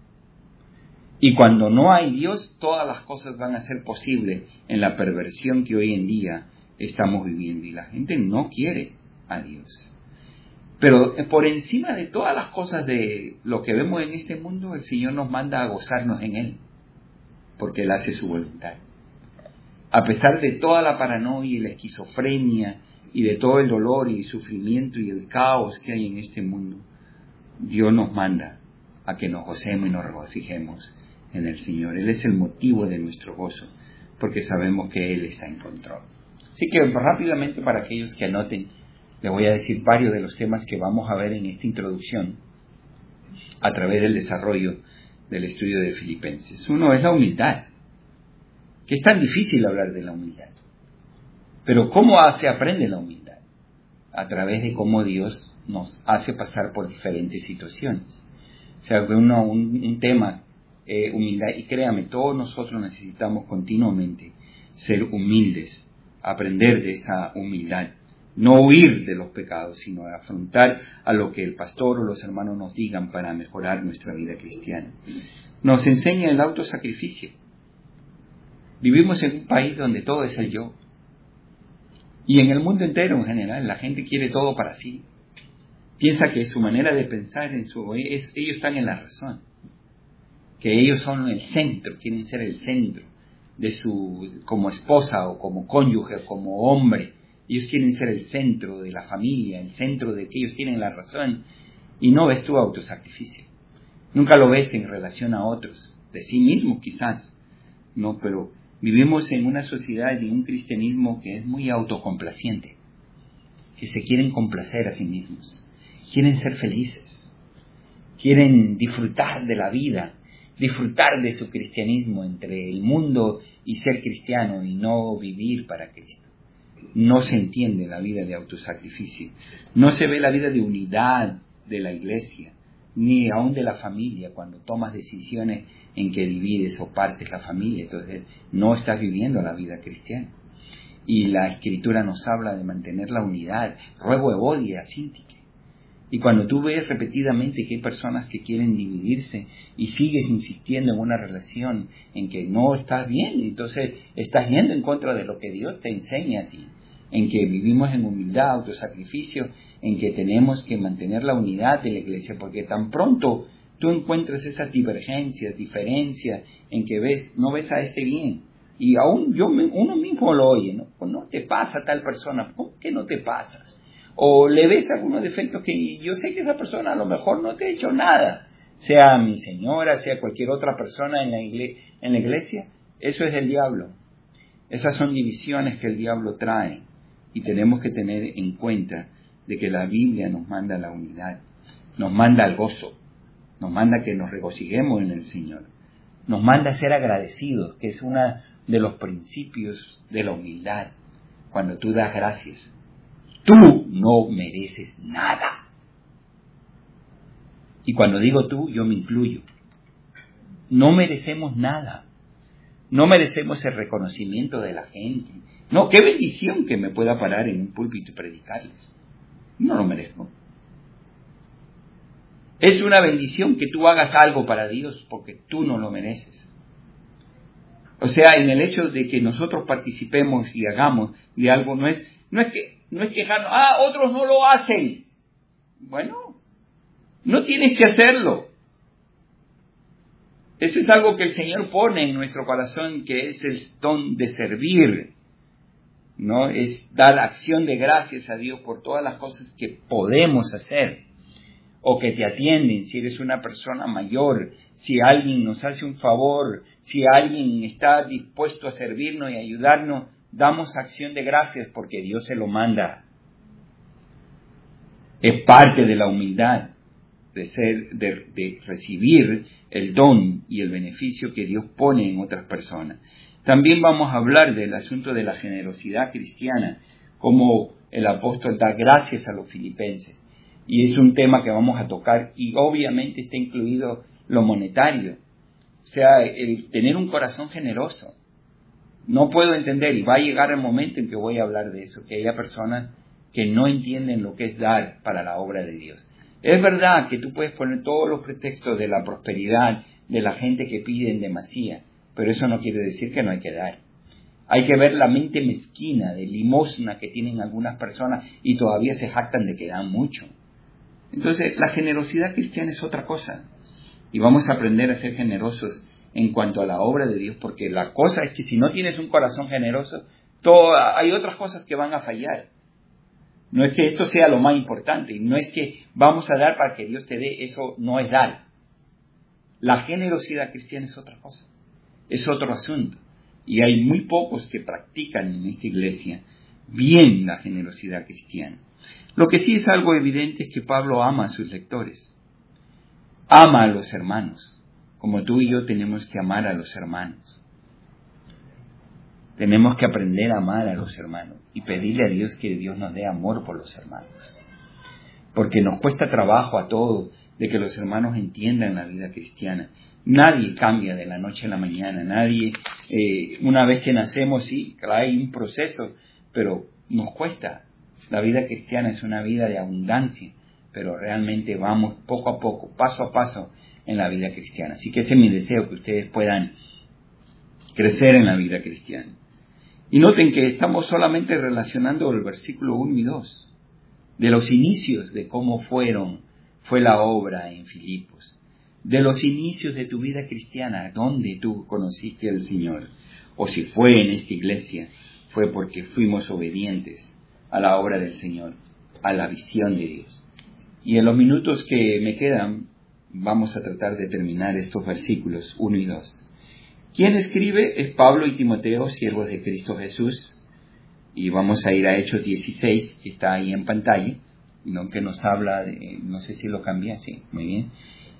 Y cuando no hay Dios, todas las cosas van a ser posibles en la perversión que hoy en día estamos viviendo. Y la gente no quiere a Dios. Pero por encima de todas las cosas de lo que vemos en este mundo, el Señor nos manda a gozarnos en Él, porque Él hace su voluntad. A pesar de toda la paranoia y la esquizofrenia y de todo el dolor y el sufrimiento y el caos que hay en este mundo, Dios nos manda a que nos gocemos y nos regocijemos en el Señor. Él es el motivo de nuestro gozo, porque sabemos que Él está en control. Así que rápidamente, para aquellos que anoten, les voy a decir varios de los temas que vamos a ver en esta introducción a través del desarrollo del estudio de Filipenses. Uno es la humildad, que es tan difícil hablar de la humildad. Pero ¿cómo se aprende la humildad? A través de cómo Dios nos hace pasar por diferentes situaciones. O sea, uno, un, un tema, eh, humildad, y créame, todos nosotros necesitamos continuamente ser humildes, aprender de esa humildad. No huir de los pecados, sino afrontar a lo que el pastor o los hermanos nos digan para mejorar nuestra vida cristiana. Nos enseña el autosacrificio. Vivimos en un país donde todo es el yo. Y en el mundo entero en general, la gente quiere todo para sí. Piensa que su manera de pensar, en su es, ellos están en la razón. Que ellos son el centro, quieren ser el centro de su, como esposa o como cónyuge o como hombre. Ellos quieren ser el centro de la familia, el centro de que ellos tienen la razón. Y no ves tu autosacrificio. Nunca lo ves en relación a otros, de sí mismo quizás. No, pero vivimos en una sociedad y un cristianismo que es muy autocomplaciente. Que se quieren complacer a sí mismos. Quieren ser felices. quieren disfrutar de la vida, disfrutar de su cristianismo entre el mundo y ser cristiano y no vivir para Cristo. No se entiende la vida de autosacrificio, no se ve la vida de unidad de la iglesia, ni aún de la familia, cuando tomas decisiones en que divides o partes la familia, entonces no estás viviendo la vida cristiana. Y la Escritura nos habla de mantener la unidad, ruego evodia, asíntique. Y cuando tú ves repetidamente que hay personas que quieren dividirse y sigues insistiendo en una relación en que no estás bien, entonces estás yendo en contra de lo que Dios te enseña a ti, en que vivimos en humildad, autosacrificio, en que tenemos que mantener la unidad de la iglesia, porque tan pronto tú encuentras esas divergencias, diferencias, en que ves, no ves a este bien, y aún yo, uno mismo lo oye, ¿no? Pues no te pasa a tal persona, ¿cómo que no te pasa? O le ves algunos defectos que yo sé que esa persona a lo mejor no te ha hecho nada, sea mi señora, sea cualquier otra persona en la igle- en la iglesia, eso es el diablo. Esas son divisiones que el diablo trae. Y tenemos que tener en cuenta de que la Biblia nos manda la unidad, nos manda el gozo, nos manda que nos regocijemos en el Señor, nos manda a ser agradecidos, que es uno de los principios de la humildad. Cuando tú das gracias, tú no mereces nada. Y cuando digo tú, yo me incluyo. No merecemos nada. No merecemos el reconocimiento de la gente. No, qué bendición que me pueda parar en un púlpito y predicarles. No lo merezco. Es una bendición que tú hagas algo para Dios porque tú no lo mereces. O sea, en el hecho de que nosotros participemos y hagamos de algo, no es, no es que, no es quejarnos, ah, otros no lo hacen. Bueno, no tienes que hacerlo. Eso es algo que el Señor pone en nuestro corazón, que es el don de servir, ¿no? Es dar acción de gracias a Dios por todas las cosas que podemos hacer, o que te atienden, si eres una persona mayor, si alguien nos hace un favor, si alguien está dispuesto a servirnos y ayudarnos, damos acción de gracias porque Dios se lo manda. Es parte de la humildad, de ser, de, de recibir el don y el beneficio que Dios pone en otras personas. También vamos a hablar del asunto de la generosidad cristiana, como el apóstol da gracias a los filipenses. Y es un tema que vamos a tocar, y obviamente está incluido lo monetario. O sea, el tener un corazón generoso. No puedo entender, y va a llegar el momento en que voy a hablar de eso, que haya personas que no entienden lo que es dar para la obra de Dios. Es verdad que tú puedes poner todos los pretextos de la prosperidad, de la gente que pide en demasía, pero eso no quiere decir que no hay que dar. Hay que ver la mente mezquina de limosna que tienen algunas personas y todavía se jactan de que dan mucho. Entonces, la generosidad cristiana es otra cosa. Y vamos a aprender a ser generosos en cuanto a la obra de Dios, porque la cosa es que si no tienes un corazón generoso, todo, hay otras cosas que van a fallar. No es que esto sea lo más importante, y no es que vamos a dar para que Dios te dé, eso no es dar. La generosidad cristiana es otra cosa, es otro asunto. Y hay muy pocos que practican en esta iglesia bien la generosidad cristiana. Lo que sí es algo evidente es que Pablo ama a sus lectores, ama a los hermanos, como tú y yo tenemos que amar a los hermanos. Tenemos que aprender a amar a los hermanos y pedirle a Dios que Dios nos dé amor por los hermanos. Porque nos cuesta trabajo a todos de que los hermanos entiendan la vida cristiana. Nadie cambia de la noche a la mañana, nadie, eh, una vez que nacemos, sí, hay un proceso, pero nos cuesta. La vida cristiana es una vida de abundancia, pero realmente vamos poco a poco, paso a paso en la vida cristiana. Así que ese es mi deseo, que ustedes puedan crecer en la vida cristiana. Y noten que estamos solamente relacionando el versículo uno y dos, de los inicios de cómo fueron, fue la obra en Filipos, de los inicios de tu vida cristiana, donde tú conociste al Señor, o si fue en esta iglesia, fue porque fuimos obedientes a la obra del Señor, a la visión de Dios. Y en los minutos que me quedan, vamos a tratar de terminar estos versículos uno y dos. ¿Quién escribe? Es Pablo y Timoteo, siervos de Cristo Jesús. Y vamos a ir a Hechos dieciséis, que está ahí en pantalla, ¿no? Que nos habla de, no sé si lo cambié, sí, muy bien.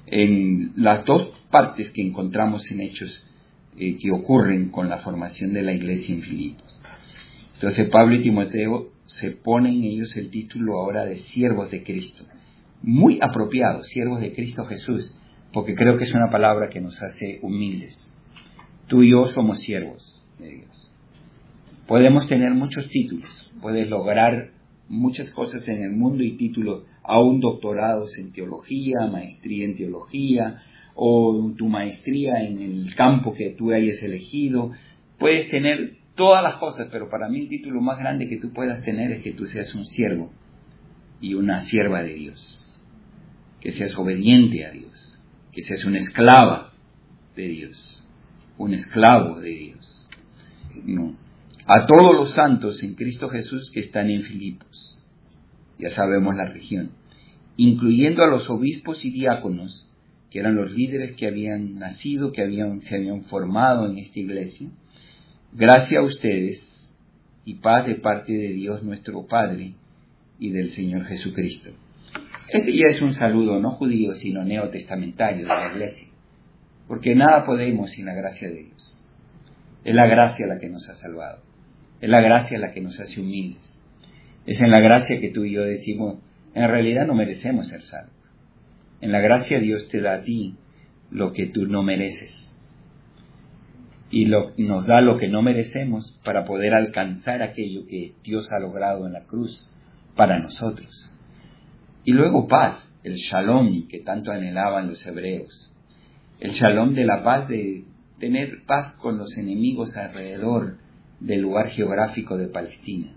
en las dos partes que encontramos en Hechos eh, que ocurren con la formación de la iglesia en Filipos. Entonces Pablo y Timoteo se ponen ellos el título ahora de siervos de Cristo. Muy apropiado, siervos de Cristo Jesús, porque creo que es una palabra que nos hace humildes. Tú y yo somos siervos de Dios. Podemos tener muchos títulos, puedes lograr muchas cosas en el mundo y títulos, aún doctorados en teología, maestría en teología, o tu maestría en el campo que tú hayas elegido. Puedes tener todas las cosas, pero para mí el título más grande que tú puedas tener es que tú seas un siervo y una sierva de Dios, que seas obediente a Dios, que seas una esclava de Dios, un esclavo de Dios. No. A todos los santos en Cristo Jesús que están en Filipos, ya sabemos la región, incluyendo a los obispos y diáconos, que eran los líderes que habían nacido, que habían, se habían formado en esta iglesia. Gracias a ustedes y paz de parte de Dios nuestro Padre y del Señor Jesucristo. Este ya es un saludo no judío, sino neotestamentario de la iglesia, porque nada podemos sin la gracia de Dios. Es la gracia la que nos ha salvado, es la gracia la que nos hace humildes. Es en la gracia que tú y yo decimos, en realidad no merecemos ser salvos. En la gracia Dios te da a ti lo que tú no mereces. Y lo, nos da lo que no merecemos para poder alcanzar aquello que Dios ha logrado en la cruz para nosotros. Y luego paz, el shalom que tanto anhelaban los hebreos. El shalom de la paz, de tener paz con los enemigos alrededor del lugar geográfico de Palestina.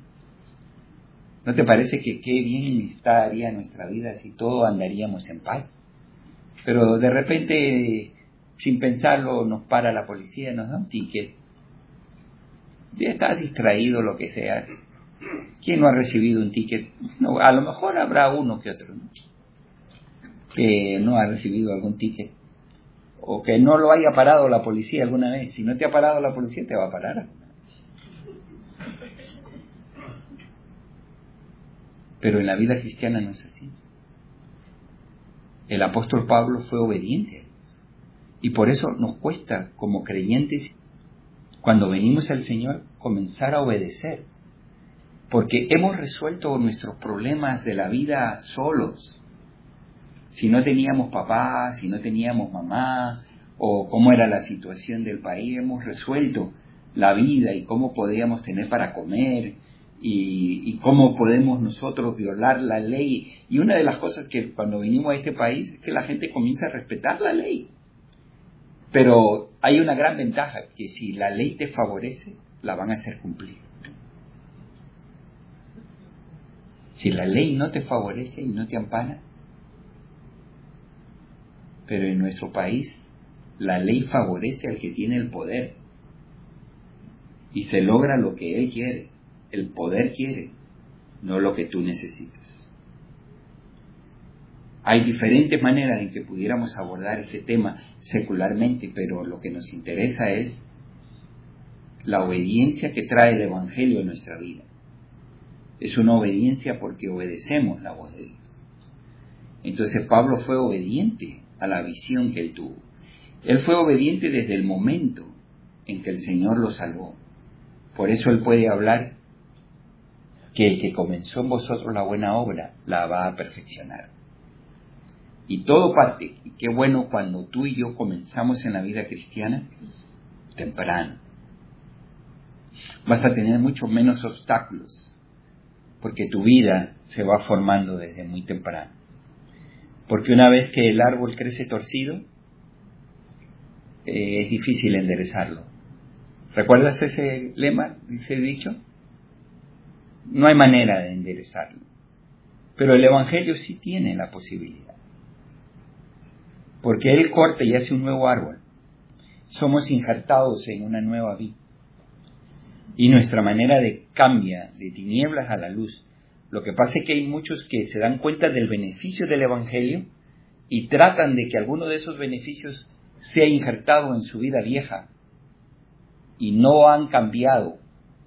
¿No te parece que qué bien estaría nuestra vida si todos andaríamos en paz? Pero de repente, sin pensarlo, nos para la policía, nos da un ticket. Ya estás distraído, lo que sea. ¿Quién no ha recibido un ticket? No, a lo mejor habrá uno que otro, ¿no?, que no ha recibido algún ticket. O que no lo haya parado la policía alguna vez. Si no te ha parado la policía, te va a parar. Pero en la vida cristiana no es así. El apóstol Pablo fue obediente a Dios. Y por eso nos cuesta, como creyentes, cuando venimos al Señor, comenzar a obedecer. Porque hemos resuelto nuestros problemas de la vida solos. Si no teníamos papá, si no teníamos mamá, o cómo era la situación del país, hemos resuelto la vida y cómo podíamos tener para comer, y, y cómo podemos nosotros violar la ley. Y una de las cosas que cuando venimos a este país es que la gente comienza a respetar la ley. Pero hay una gran ventaja, que si la ley te favorece, la van a hacer cumplir. Si la ley no te favorece y no te ampara, pero en nuestro país la ley favorece al que tiene el poder y se logra lo que él quiere. El poder quiere, no lo que tú necesitas. Hay diferentes maneras en que pudiéramos abordar este tema secularmente, pero lo que nos interesa es la obediencia que trae el Evangelio en nuestra vida. Es una obediencia porque obedecemos la voz de Dios. Entonces Pablo fue obediente a la visión que él tuvo. Él fue obediente desde el momento en que el Señor lo salvó. Por eso él puede hablar que el que comenzó en vosotros la buena obra la va a perfeccionar. Y todo parte, y qué bueno cuando tú y yo comenzamos en la vida cristiana temprano. Vas a tener mucho menos obstáculos, porque tu vida se va formando desde muy temprano. Porque una vez que el árbol crece torcido, eh, es difícil enderezarlo. ¿Recuerdas ese lema, ese dicho? No hay manera de enderezarlo. Pero el Evangelio sí tiene la posibilidad. Porque Él corta y hace un nuevo árbol. Somos injertados en una nueva vida. Y nuestra manera de cambia de tinieblas a la luz. Lo que pasa es que hay muchos que se dan cuenta del beneficio del Evangelio y tratan de que alguno de esos beneficios sea injertado en su vida vieja. Y no han cambiado.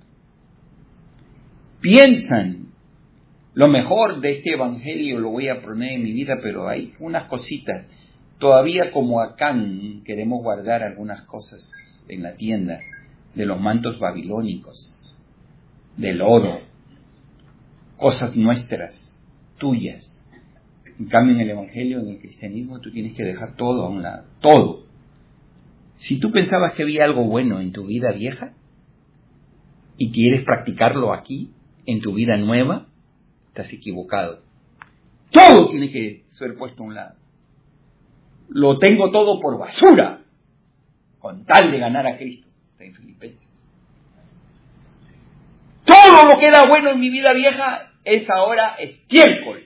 Piensan, lo mejor de este Evangelio lo voy a poner en mi vida, pero hay unas cositas Todavía como Acán queremos guardar algunas cosas en la tienda, de los mantos babilónicos, del oro, cosas nuestras, tuyas. En cambio, en el Evangelio, en el cristianismo, tú tienes que dejar todo a un lado, todo. Si tú pensabas que había algo bueno en tu vida vieja y quieres practicarlo aquí, en tu vida nueva, estás equivocado. Todo tiene que ser puesto a un lado. Lo tengo todo por basura, con tal de ganar a Cristo. Está en Filipenses. Todo lo que era bueno en mi vida vieja es ahora estiércol.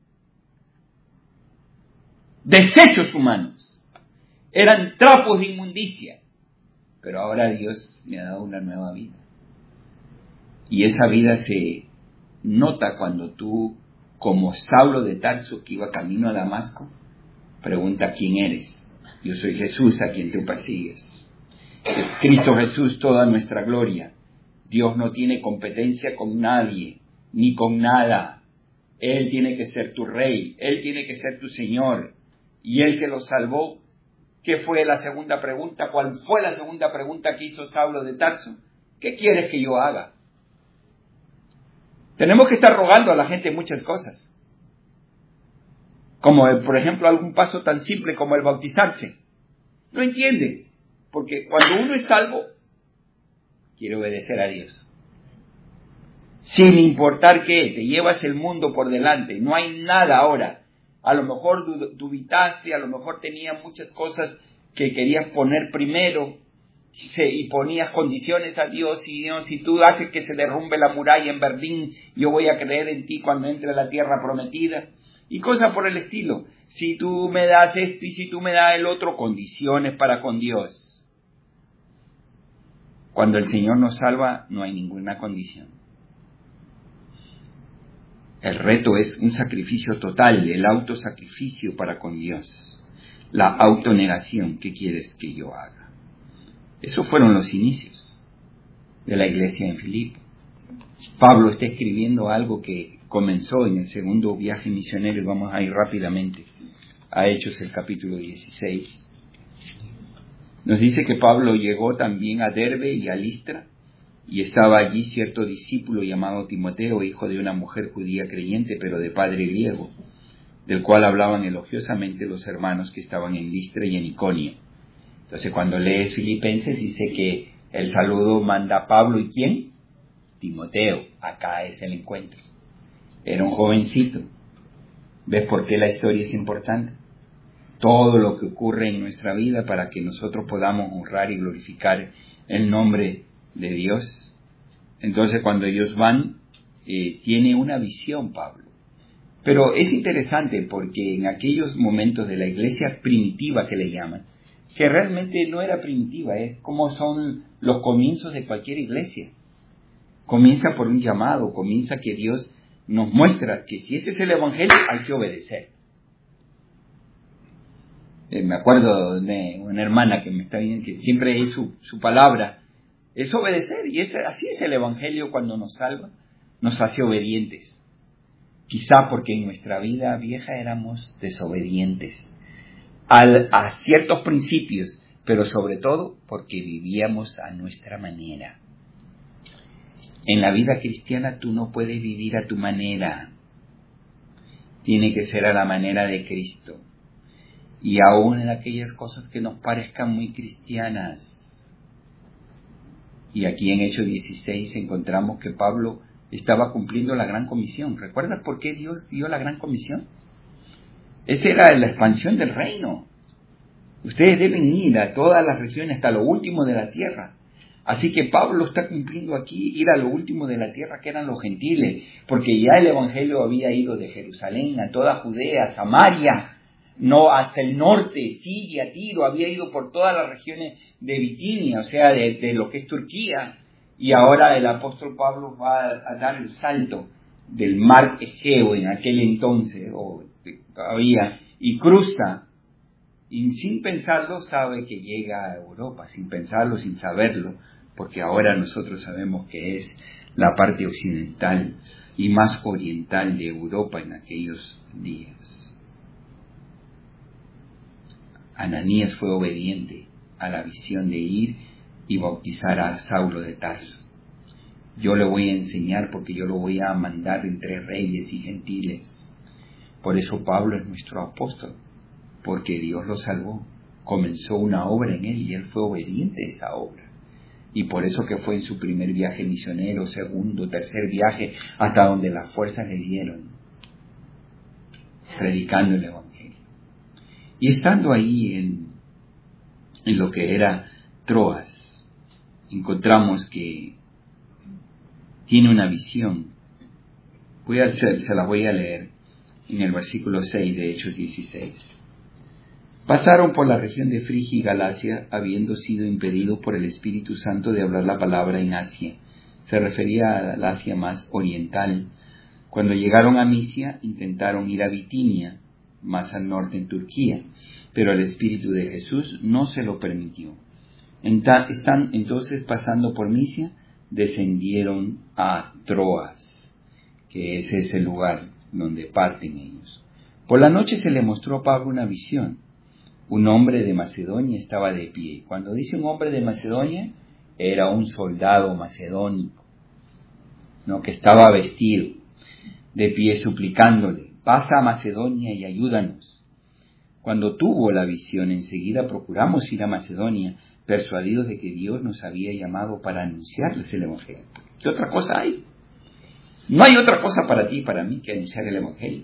Desechos humanos. Eran trapos de inmundicia. Pero ahora Dios me ha dado una nueva vida. Y esa vida se nota cuando tú, como Saulo de Tarso, que iba camino a Damasco, pregunta quién eres. Yo soy Jesús a quien tú persigues. Es Cristo Jesús toda nuestra gloria. Dios no tiene competencia con nadie, ni con nada. Él tiene que ser tu rey, Él tiene que ser tu Señor. Y Él que lo salvó, ¿qué fue la segunda pregunta? ¿Cuál fue la segunda pregunta que hizo Saulo de Tarso? ¿Qué quieres que yo haga? Tenemos que estar rogando a la gente muchas cosas. Como, por ejemplo, algún paso tan simple como el bautizarse. No entiende, porque cuando uno es salvo, quiere obedecer a Dios. Sin importar qué, te llevas el mundo por delante, no hay nada ahora. A lo mejor dubitaste, a lo mejor tenías muchas cosas que querías poner primero y ponías condiciones a Dios y Dios, si tú haces que se derrumbe la muralla en Berlín, yo voy a creer en ti cuando entre a la tierra prometida. Y cosas por el estilo. Si tú me das esto y si tú me das el otro, condiciones para con Dios. Cuando el Señor nos salva, no hay ninguna condición. El reto es un sacrificio total, el autosacrificio para con Dios. La autonegación, ¿qué quieres que yo haga? Esos fueron los inicios de la iglesia en Filipo. Pablo está escribiendo algo que comenzó en el segundo viaje misionero, y vamos a ir rápidamente a Hechos, el capítulo dieciséis. Nos dice que Pablo llegó también a Derbe y a Listra, y estaba allí cierto discípulo llamado Timoteo, hijo de una mujer judía creyente, pero de padre griego, del cual hablaban elogiosamente los hermanos que estaban en Listra y en Iconio. Entonces, cuando lees Filipenses, dice que el saludo manda Pablo, ¿y quién? Timoteo. Acá es el encuentro. Era un jovencito. ¿Ves por qué la historia es importante? Todo lo que ocurre en nuestra vida para que nosotros podamos honrar y glorificar el nombre de Dios. Entonces, cuando ellos van, eh, tiene una visión Pablo. Pero es interesante porque en aquellos momentos de la iglesia primitiva que le llaman, que realmente no era primitiva, es como son los comienzos de cualquier iglesia. Comienza por un llamado, comienza que Dios nos muestra que si ese es el Evangelio hay que obedecer. Eh, me acuerdo de una hermana que me está viendo, que siempre es su, su palabra, es obedecer, y es, así es el Evangelio cuando nos salva, nos hace obedientes. Quizá porque en nuestra vida vieja éramos desobedientes al, a ciertos principios, pero sobre todo porque vivíamos a nuestra manera. En la vida cristiana tú no puedes vivir a tu manera. Tiene que ser a la manera de Cristo. Y aún en aquellas cosas que nos parezcan muy cristianas. Y aquí en Hechos dieciséis encontramos que Pablo estaba cumpliendo la gran comisión. ¿Recuerdas por qué Dios dio la gran comisión? Esa era la expansión del reino. Ustedes deben ir a todas las regiones hasta lo último de la tierra. Así que Pablo está cumpliendo aquí ir a lo último de la tierra, que eran los gentiles, porque ya el Evangelio había ido de Jerusalén a toda Judea, Samaria, no hasta el norte, Siria, Tiro, había ido por todas las regiones de Bitinia, o sea, de, de lo que es Turquía, y ahora el apóstol Pablo va a, a dar el salto del mar Egeo en aquel entonces, o todavía, y cruza, y sin pensarlo sabe que llega a Europa, sin pensarlo, sin saberlo, porque ahora nosotros sabemos que es la parte occidental y más oriental de Europa en aquellos días. Ananías fue obediente a la visión de ir y bautizar a Saulo de Tarso. Yo le voy a enseñar porque yo lo voy a mandar entre reyes y gentiles. Por eso Pablo es nuestro apóstol, porque Dios lo salvó. Comenzó una obra en él y él fue obediente a esa obra. Y por eso que fue en su primer viaje misionero, segundo, tercer viaje, hasta donde las fuerzas le dieron, predicando el Evangelio. Y estando ahí en, en lo que era Troas, encontramos que tiene una visión. Voy a hacer, se la voy a leer en el versículo seis de Hechos dieciséis. Pasaron por la región de Frigia y Galacia, habiendo sido impedidos por el Espíritu Santo de hablar la palabra en Asia. Se refería a la Asia más oriental. Cuando llegaron a Misia, intentaron ir a Bitinia, más al norte en Turquía, pero el Espíritu de Jesús no se lo permitió. Están entonces pasando por Misia, descendieron a Troas, que es ese lugar donde parten ellos. Por la noche se le mostró a Pablo una visión. Un hombre de Macedonia estaba de pie. Cuando dice un hombre de Macedonia, era un soldado macedónico, ¿no?, que estaba vestido, de pie suplicándole: pasa a Macedonia y ayúdanos. Cuando tuvo la visión, enseguida procuramos ir a Macedonia, persuadidos de que Dios nos había llamado para anunciarles el Evangelio. ¿Qué otra cosa hay? No hay otra cosa para ti y para mí que anunciar el Evangelio.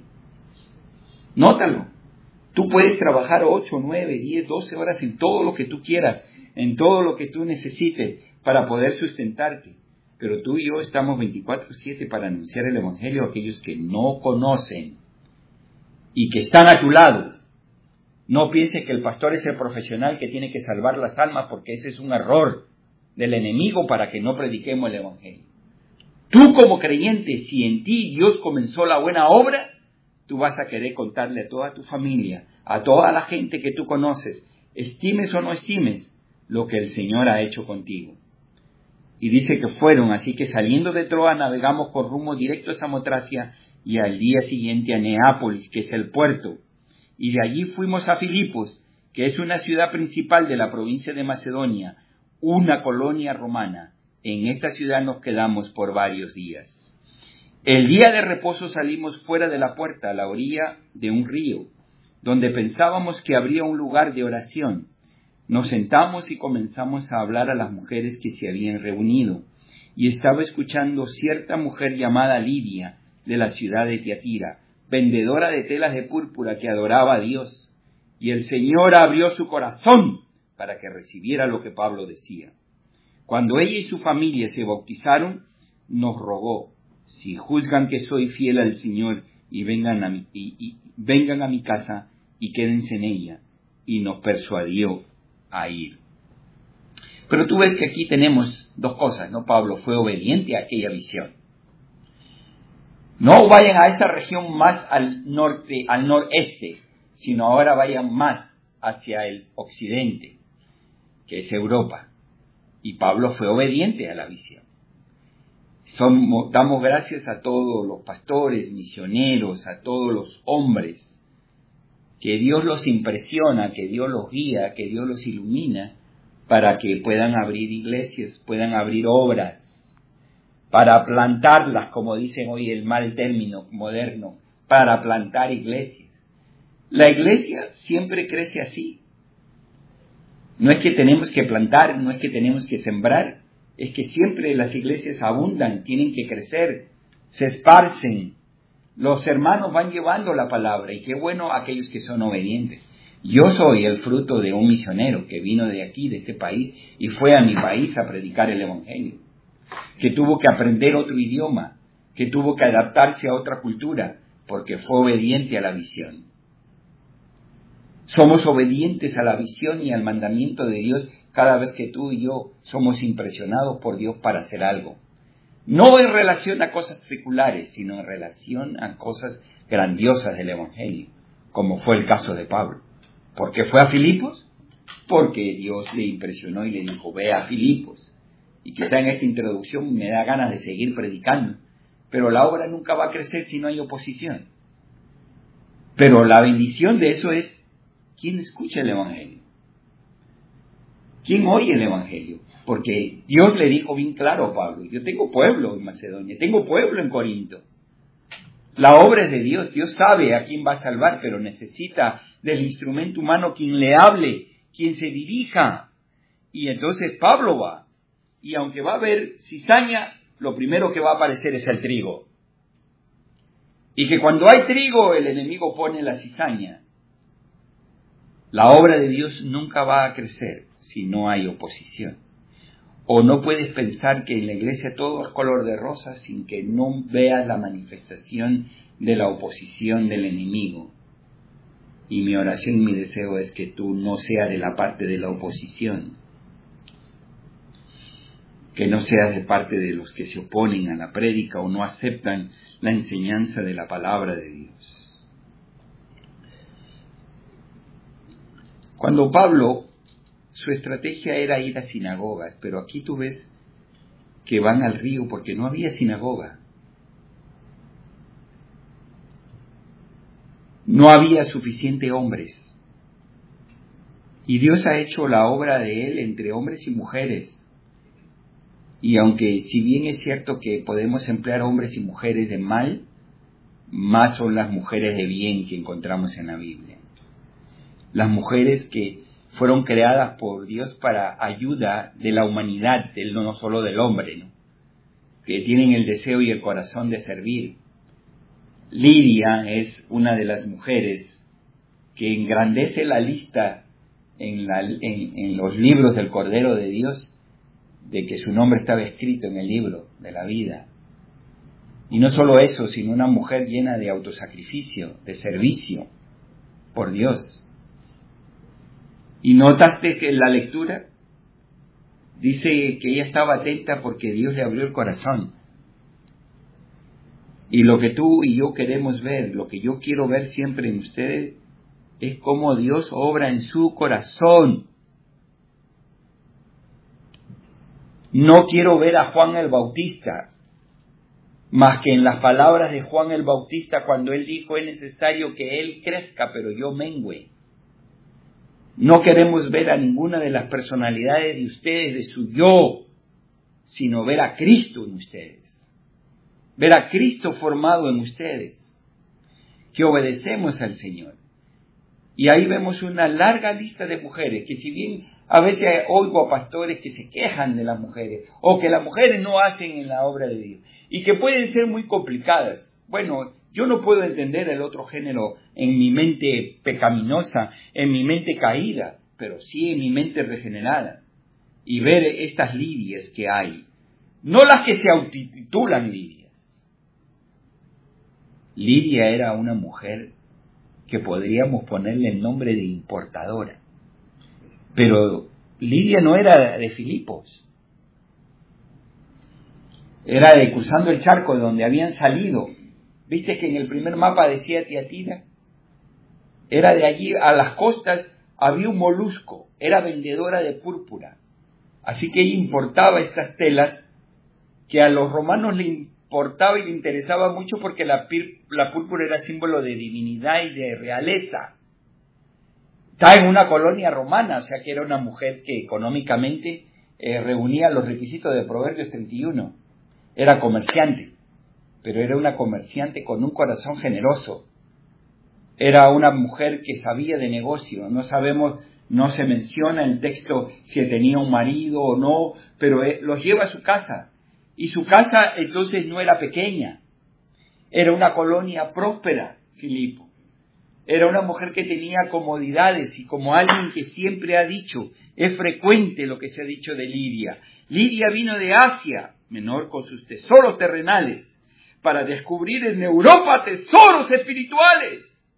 Nótalo. Tú puedes trabajar ocho, nueve, diez, doce horas en todo lo que tú quieras, en todo lo que tú necesites para poder sustentarte. Pero tú y yo estamos veinticuatro siete para anunciar el Evangelio a aquellos que no conocen y que están a tu lado. No pienses que el pastor es el profesional que tiene que salvar las almas, porque ese es un error del enemigo para que no prediquemos el Evangelio. Tú como creyente, si en ti Dios comenzó la buena obra, tú vas a querer contarle a toda tu familia, a toda la gente que tú conoces, estimes o no estimes, lo que el Señor ha hecho contigo. Y dice que fueron, así que saliendo de Troa navegamos con rumbo directo a Samotracia y al día siguiente a Neápolis, que es el puerto. Y de allí fuimos a Filipos, que es una ciudad principal de la provincia de Macedonia, una colonia romana. En esta ciudad nos quedamos por varios días. El día de reposo salimos fuera de la puerta, a la orilla de un río, donde pensábamos que habría un lugar de oración. Nos sentamos y comenzamos a hablar a las mujeres que se habían reunido. Y estaba escuchando cierta mujer llamada Lidia, de la ciudad de Tiatira, vendedora de telas de púrpura, que adoraba a Dios. Y el Señor abrió su corazón para que recibiera lo que Pablo decía. Cuando ella y su familia se bautizaron, nos rogó: si juzgan que soy fiel al Señor, y vengan a mi, y, y, vengan a mi casa y quédense en ella. Y nos persuadió a ir. Pero tú ves que aquí tenemos dos cosas, ¿no? Pablo fue obediente a aquella visión. No vayan a esa región más al norte, al noreste, sino ahora vayan más hacia el occidente, que es Europa. Y Pablo fue obediente a la visión. Somos, damos gracias a todos los pastores, misioneros, a todos los hombres, que Dios los impresiona, que Dios los guía, que Dios los ilumina, para que puedan abrir iglesias, puedan abrir obras, para plantarlas, como dicen hoy el mal término moderno, para plantar iglesias. La iglesia siempre crece así. No es que tenemos que plantar, no es que tenemos que sembrar, es que siempre las iglesias abundan, tienen que crecer, se esparcen. Los hermanos van llevando la palabra, y qué bueno aquellos que son obedientes. Yo soy el fruto de un misionero que vino de aquí, de este país, y fue a mi país a predicar el Evangelio, que tuvo que aprender otro idioma, que tuvo que adaptarse a otra cultura, porque fue obediente a la visión. Somos obedientes a la visión y al mandamiento de Dios cada vez que tú y yo somos impresionados por Dios para hacer algo. No en relación a cosas seculares, sino en relación a cosas grandiosas del Evangelio, como fue el caso de Pablo. ¿Por qué fue a Filipos? Porque Dios le impresionó y le dijo: ve a Filipos. Y quizá en esta introducción me da ganas de seguir predicando, pero la obra nunca va a crecer si no hay oposición. Pero la bendición de eso es ¿quién escucha el Evangelio? ¿Quién oye el Evangelio? Porque Dios le dijo bien claro a Pablo, yo tengo pueblo en Macedonia, tengo pueblo en Corinto. La obra es de Dios, Dios sabe a quién va a salvar, pero necesita del instrumento humano quien le hable, quien se dirija. Y entonces Pablo va, y aunque va a haber cizaña, lo primero que va a aparecer es el trigo. Y que cuando hay trigo, el enemigo pone la cizaña. La obra de Dios nunca va a crecer si no hay oposición. O no puedes pensar que en la iglesia todo es color de rosa sin que no veas la manifestación de la oposición del enemigo. Y mi oración y mi deseo es que tú no seas de la parte de la oposición. Que no seas de parte de los que se oponen a la prédica o no aceptan la enseñanza de la palabra de Dios. Cuando Pablo, su estrategia era ir a sinagogas, pero aquí tú ves que van al río porque no había sinagoga. No había suficientes hombres. Y Dios ha hecho la obra de Él entre hombres y mujeres. Y aunque si bien es cierto que podemos emplear hombres y mujeres de mal, más son las mujeres de bien que encontramos en la Biblia. Las mujeres que fueron creadas por Dios para ayuda de la humanidad, no solo del hombre, ¿no? Que tienen el deseo y el corazón de servir. Lidia es una de las mujeres que engrandece la lista en, la, en, en los libros del Cordero de Dios, de que su nombre estaba escrito en el libro de la vida. Y no solo eso, sino una mujer llena de autosacrificio, de servicio por Dios. ¿Y notaste que en la lectura dice que ella estaba atenta porque Dios le abrió el corazón? Y lo que tú y yo queremos ver, lo que yo quiero ver siempre en ustedes, es cómo Dios obra en su corazón. No quiero ver a Juan el Bautista, más que en las palabras de Juan el Bautista cuando él dijo, es necesario que él crezca, pero yo mengüe. No queremos ver a ninguna de las personalidades de ustedes, de su yo, sino ver a Cristo en ustedes. Ver a Cristo formado en ustedes, que obedecemos al Señor. Y ahí vemos una larga lista de mujeres, que si bien a veces oigo a pastores que se quejan de las mujeres, o que las mujeres no hacen en la obra de Dios, y que pueden ser muy complicadas. Bueno, yo no puedo entender el otro género en mi mente pecaminosa, en mi mente caída, pero sí en mi mente regenerada. Y ver estas Lidias que hay, no las que se autotitulan Lidias. Lidia era una mujer que podríamos ponerle el nombre de importadora. Pero Lidia no era de Filipos. Era de cruzando el charco de donde habían salido. ¿Viste que en el primer mapa decía Tiatira? Era de allí a las costas, había un molusco. Era vendedora de púrpura. Así que ella importaba estas telas que a los romanos le importaba y le interesaba mucho porque la, pir, la púrpura era símbolo de divinidad y de realeza. Está en una colonia romana, o sea que era una mujer que económicamente eh, reunía los requisitos de Proverbios treinta y uno. Era comerciante, pero era una comerciante con un corazón generoso. Era una mujer que sabía de negocio. No sabemos, no se menciona en el texto si tenía un marido o no, pero eh, los lleva a su casa. Y su casa entonces no era pequeña, era una colonia próspera, Filipo. Era una mujer que tenía comodidades y como alguien que siempre ha dicho, es frecuente lo que se ha dicho de Lidia. Lidia vino de Asia Menor con sus tesoros terrenales para descubrir en Europa tesoros espirituales.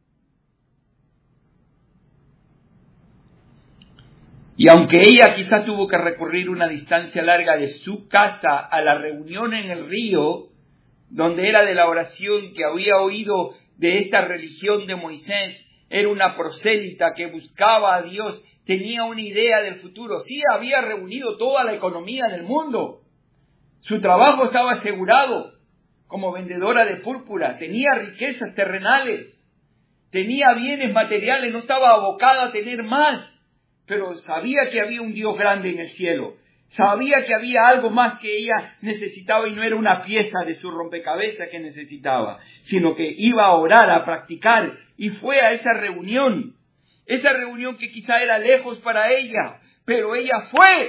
Y aunque ella quizá tuvo que recorrer una distancia larga de su casa a la reunión en el río, donde era de la oración que había oído de esta religión de Moisés, era una prosélita que buscaba a Dios, tenía una idea del futuro. Sí, había reunido toda la economía del mundo. Su trabajo estaba asegurado como vendedora de púrpura, tenía riquezas terrenales. tenía bienes materiales, no estaba abocada a tener más, pero sabía que había un Dios grande en el cielo. Sabía que había algo más que ella necesitaba y no era una pieza de su rompecabezas que necesitaba, sino que iba a orar, a practicar, y fue a esa reunión. Esa reunión que quizá era lejos para ella, pero ella fue.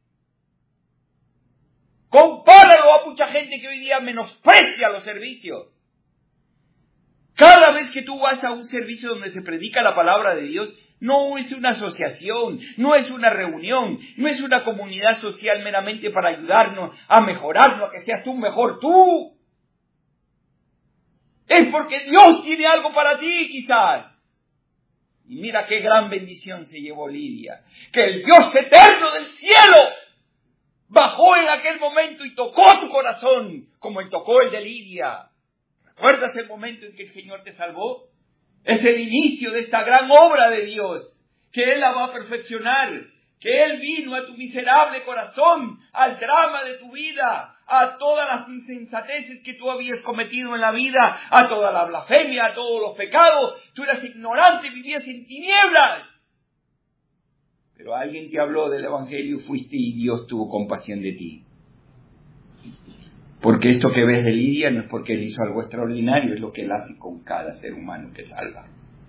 Compáralo a mucha gente que hoy día menosprecia los servicios. Cada vez que tú vas a un servicio donde se predica la palabra de Dios, no es una asociación, no es una reunión, no es una comunidad social meramente para ayudarnos a mejorarnos, a que seas tú mejor tú. Es porque Dios tiene algo para ti quizás. Y mira qué gran bendición se llevó Lidia, que el Dios eterno del cielo bajó en aquel momento y tocó tu corazón como él tocó el de Lidia. ¿Recuerdas el momento en que el Señor te salvó? Es el inicio de esta gran obra de Dios, que Él la va a perfeccionar, que Él vino a tu miserable corazón, al drama de tu vida, a todas las insensateces que tú habías cometido en la vida, a toda la blasfemia, a todos los pecados. Tú eras ignorante, vivías en tinieblas. Pero alguien te habló del Evangelio, fuiste y Dios tuvo compasión de ti. Porque esto que ves de Lidia no es porque Él hizo algo extraordinario, es lo que Él hace con cada ser humano que salva.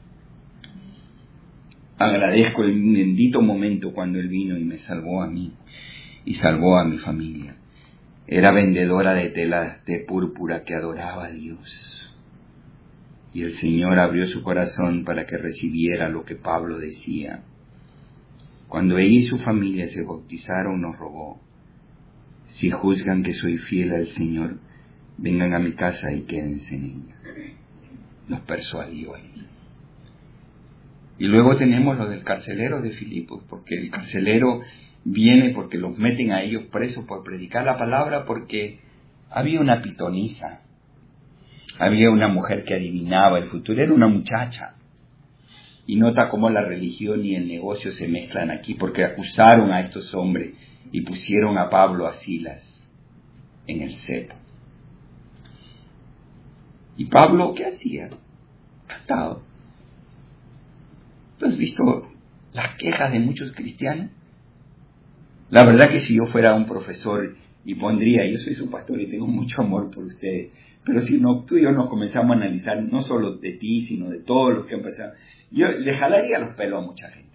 Agradezco el bendito momento cuando Él vino y me salvó a mí y salvó a mi familia. Era vendedora de telas de púrpura que adoraba a Dios. Y el Señor abrió su corazón para que recibiera lo que Pablo decía. Cuando ella y su familia se bautizaron, nos rogó: si juzgan que soy fiel al Señor, vengan a mi casa y quédense en ella. Nos persuadió a él. Y luego tenemos lo del carcelero de Filipos, porque el carcelero viene porque los meten a ellos presos por predicar la palabra, porque había una pitonisa, había una mujer que adivinaba el futuro, era una muchacha. Y nota cómo la religión y el negocio se mezclan aquí, porque acusaron a estos hombres y pusieron a Pablo, a Silas, en el cepo. ¿Y Pablo qué hacía? Cantaba. ¿Tú has visto las quejas de muchos cristianos? La verdad que si yo fuera un profesor y pondría, yo soy su pastor y tengo mucho amor por ustedes, pero si no, tú y yo nos comenzamos a analizar no solo de ti, sino de todos los que han pasado, yo le jalaría los pelos a mucha gente.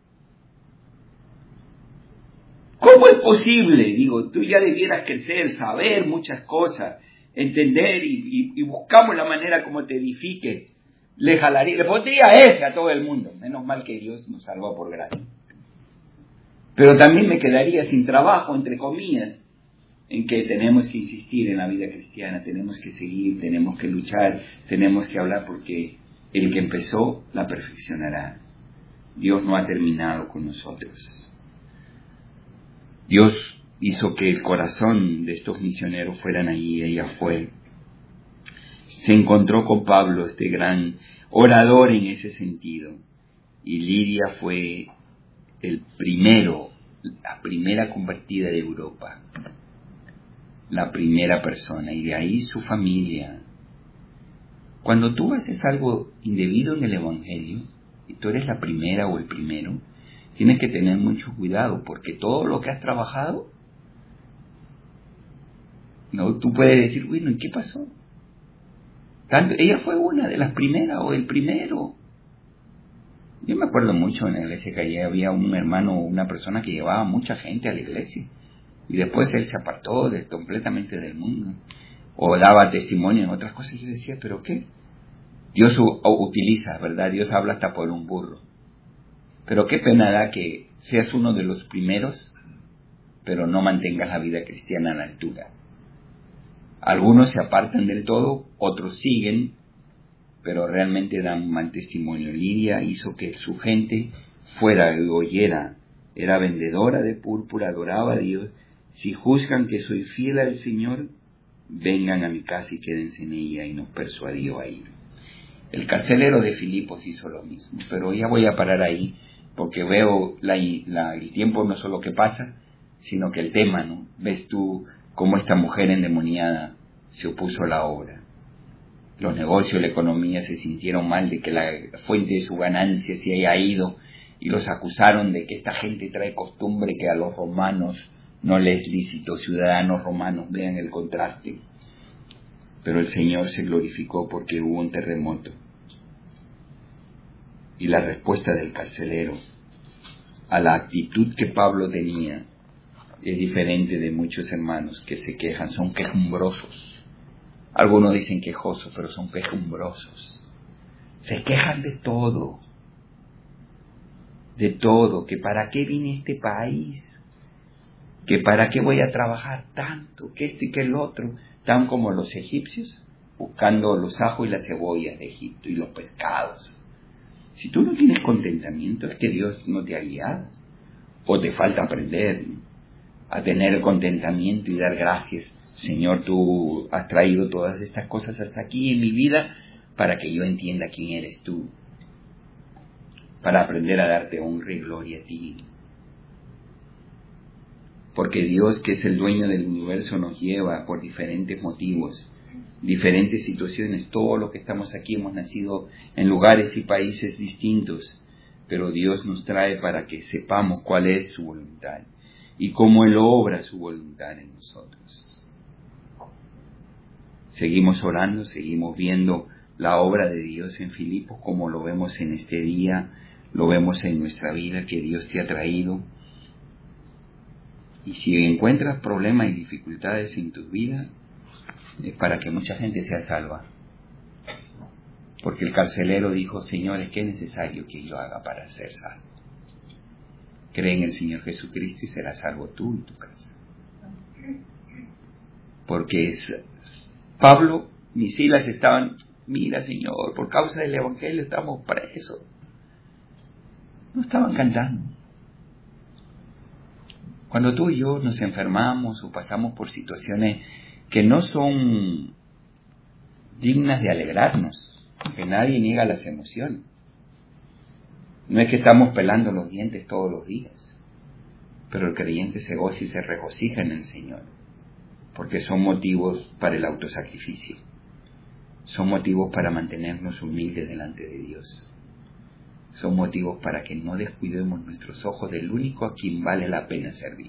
¿Cómo es posible? Digo, tú ya debieras crecer, saber muchas cosas, entender y, y, y buscamos la manera como te edifique. Le jalaría, le pondría F a todo el mundo. Menos mal que Dios nos salvó por gracia. Pero también me quedaría sin trabajo, entre comillas, en que tenemos que insistir en la vida cristiana, tenemos que seguir, tenemos que luchar, tenemos que hablar, porque el que empezó la perfeccionará. Dios no ha terminado con nosotros. Dios hizo que el corazón de estos misioneros fueran allí, ella fue. Se encontró con Pablo, este gran orador en ese sentido, y Lidia fue el primero, la primera convertida de Europa, la primera persona, y de ahí su familia. Cuando tú haces algo indebido en el Evangelio, y tú eres la primera o el primero, tienes que tener mucho cuidado, porque todo lo que has trabajado, no, tú puedes decir, bueno, ¿y qué pasó? Tanto, ella fue una de las primeras o el primero. Yo me acuerdo mucho en la iglesia que allí había un hermano o una persona que llevaba mucha gente a la iglesia y después él se apartó de, completamente del mundo o daba testimonio en otras cosas. Y yo decía, ¿pero qué? Dios u, utiliza, ¿verdad? Dios habla hasta por un burro. Pero qué pena da que seas uno de los primeros, pero no mantengas la vida cristiana a la altura. Algunos se apartan del todo, otros siguen, pero realmente dan mal testimonio. Lidia hizo que su gente fuera y oyera. Era vendedora de púrpura, adoraba a Dios. Si juzgan que soy fiel al Señor, vengan a mi casa y quédense en ella, y nos persuadió a ir. El carcelero de Filipos hizo lo mismo, pero ya voy a parar ahí, porque veo la, la, el tiempo no solo que pasa, sino que el tema, ¿no? Ves tú cómo esta mujer endemoniada se opuso a la obra. los negocios, la economía se sintieron mal de que la fuente de su ganancia se haya ido y los acusaron de que esta gente trae costumbre que a los romanos no les es lícito. Ciudadanos romanos, vean el contraste. Pero el Señor se glorificó porque hubo un terremoto. Y la respuesta del carcelero a la actitud que Pablo tenía es diferente de muchos hermanos que se quejan, son quejumbrosos. Algunos dicen quejosos, pero son quejumbrosos. Se quejan de todo, de todo, que para qué vine a este país, que para qué voy a trabajar tanto, que esto y que el otro, tan como los egipcios, buscando los ajos y las cebollas de Egipto y los pescados. Si tú no tienes contentamiento, es que Dios no te ha guiado, o te falta aprender a tener contentamiento y dar gracias. Señor, tú has traído todas estas cosas hasta aquí en mi vida para que yo entienda quién eres tú, para aprender a darte honra y gloria a ti. Porque Dios, que es el dueño del universo, nos lleva por diferentes motivos, diferentes situaciones. Todos los que estamos aquí hemos nacido en lugares y países distintos, pero Dios nos trae para que sepamos cuál es su voluntad y cómo Él obra su voluntad en nosotros. Seguimos orando, seguimos viendo la obra de Dios en Filipos, como lo vemos en este día, lo vemos en nuestra vida, que Dios te ha traído. Y si encuentras problemas y dificultades en tu vida, es para que mucha gente sea salva. Porque el carcelero dijo: Señores, ¿qué es necesario que yo haga para ser salvo? Cree en el Señor Jesucristo y serás salvo tú y tu casa. Porque es, Pablo y Silas estaban: mira, Señor, por causa del Evangelio estamos presos. No estaban cantando. Cuando tú y yo nos enfermamos o pasamos por situaciones que no son dignas de alegrarnos, que nadie niega las emociones. No es que estamos pelando los dientes todos los días, pero el creyente se goza y se regocija en el Señor, porque son motivos para el autosacrificio, son motivos para mantenernos humildes delante de Dios, son motivos para que no descuidemos nuestros ojos del único a quien vale la pena servir,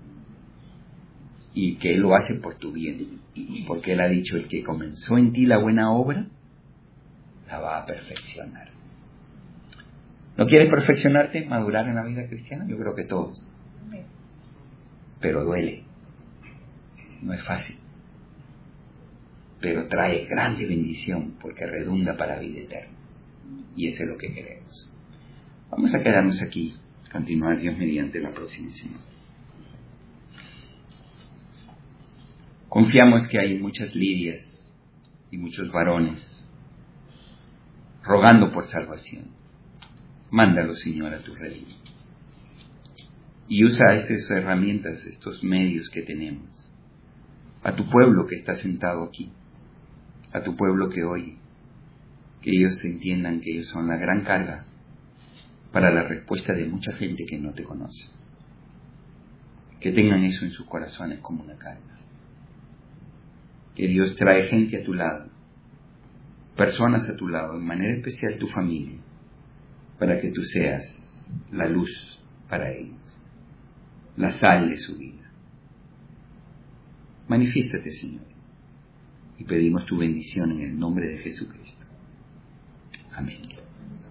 y que Él lo hace por tu bien, porque Él ha dicho: el que comenzó en ti la buena obra, la va a perfeccionar. ¿No quieres perfeccionarte, madurar en la vida cristiana? Yo creo que todos. Pero duele. No es fácil. Pero trae grande bendición porque redunda para vida eterna. Y eso es lo que queremos. Vamos a quedarnos aquí, continuar Dios mediante la próxima semana. Confiamos que hay muchas Lidias y muchos varones rogando por salvación. Mándalo, Señor, a tu reino. Y usa estas herramientas, estos medios que tenemos. A tu pueblo que está sentado aquí. A tu pueblo que oye. Que ellos entiendan que ellos son la gran carga para la respuesta de mucha gente que no te conoce. Que tengan eso en sus corazones como una carga. Que Dios trae gente a tu lado. Personas a tu lado, en manera especial tu familia, para que tú seas la luz para ellos, la sal de su vida. Manifiéstate, Señor, y pedimos tu bendición en el nombre de Jesucristo. Amén.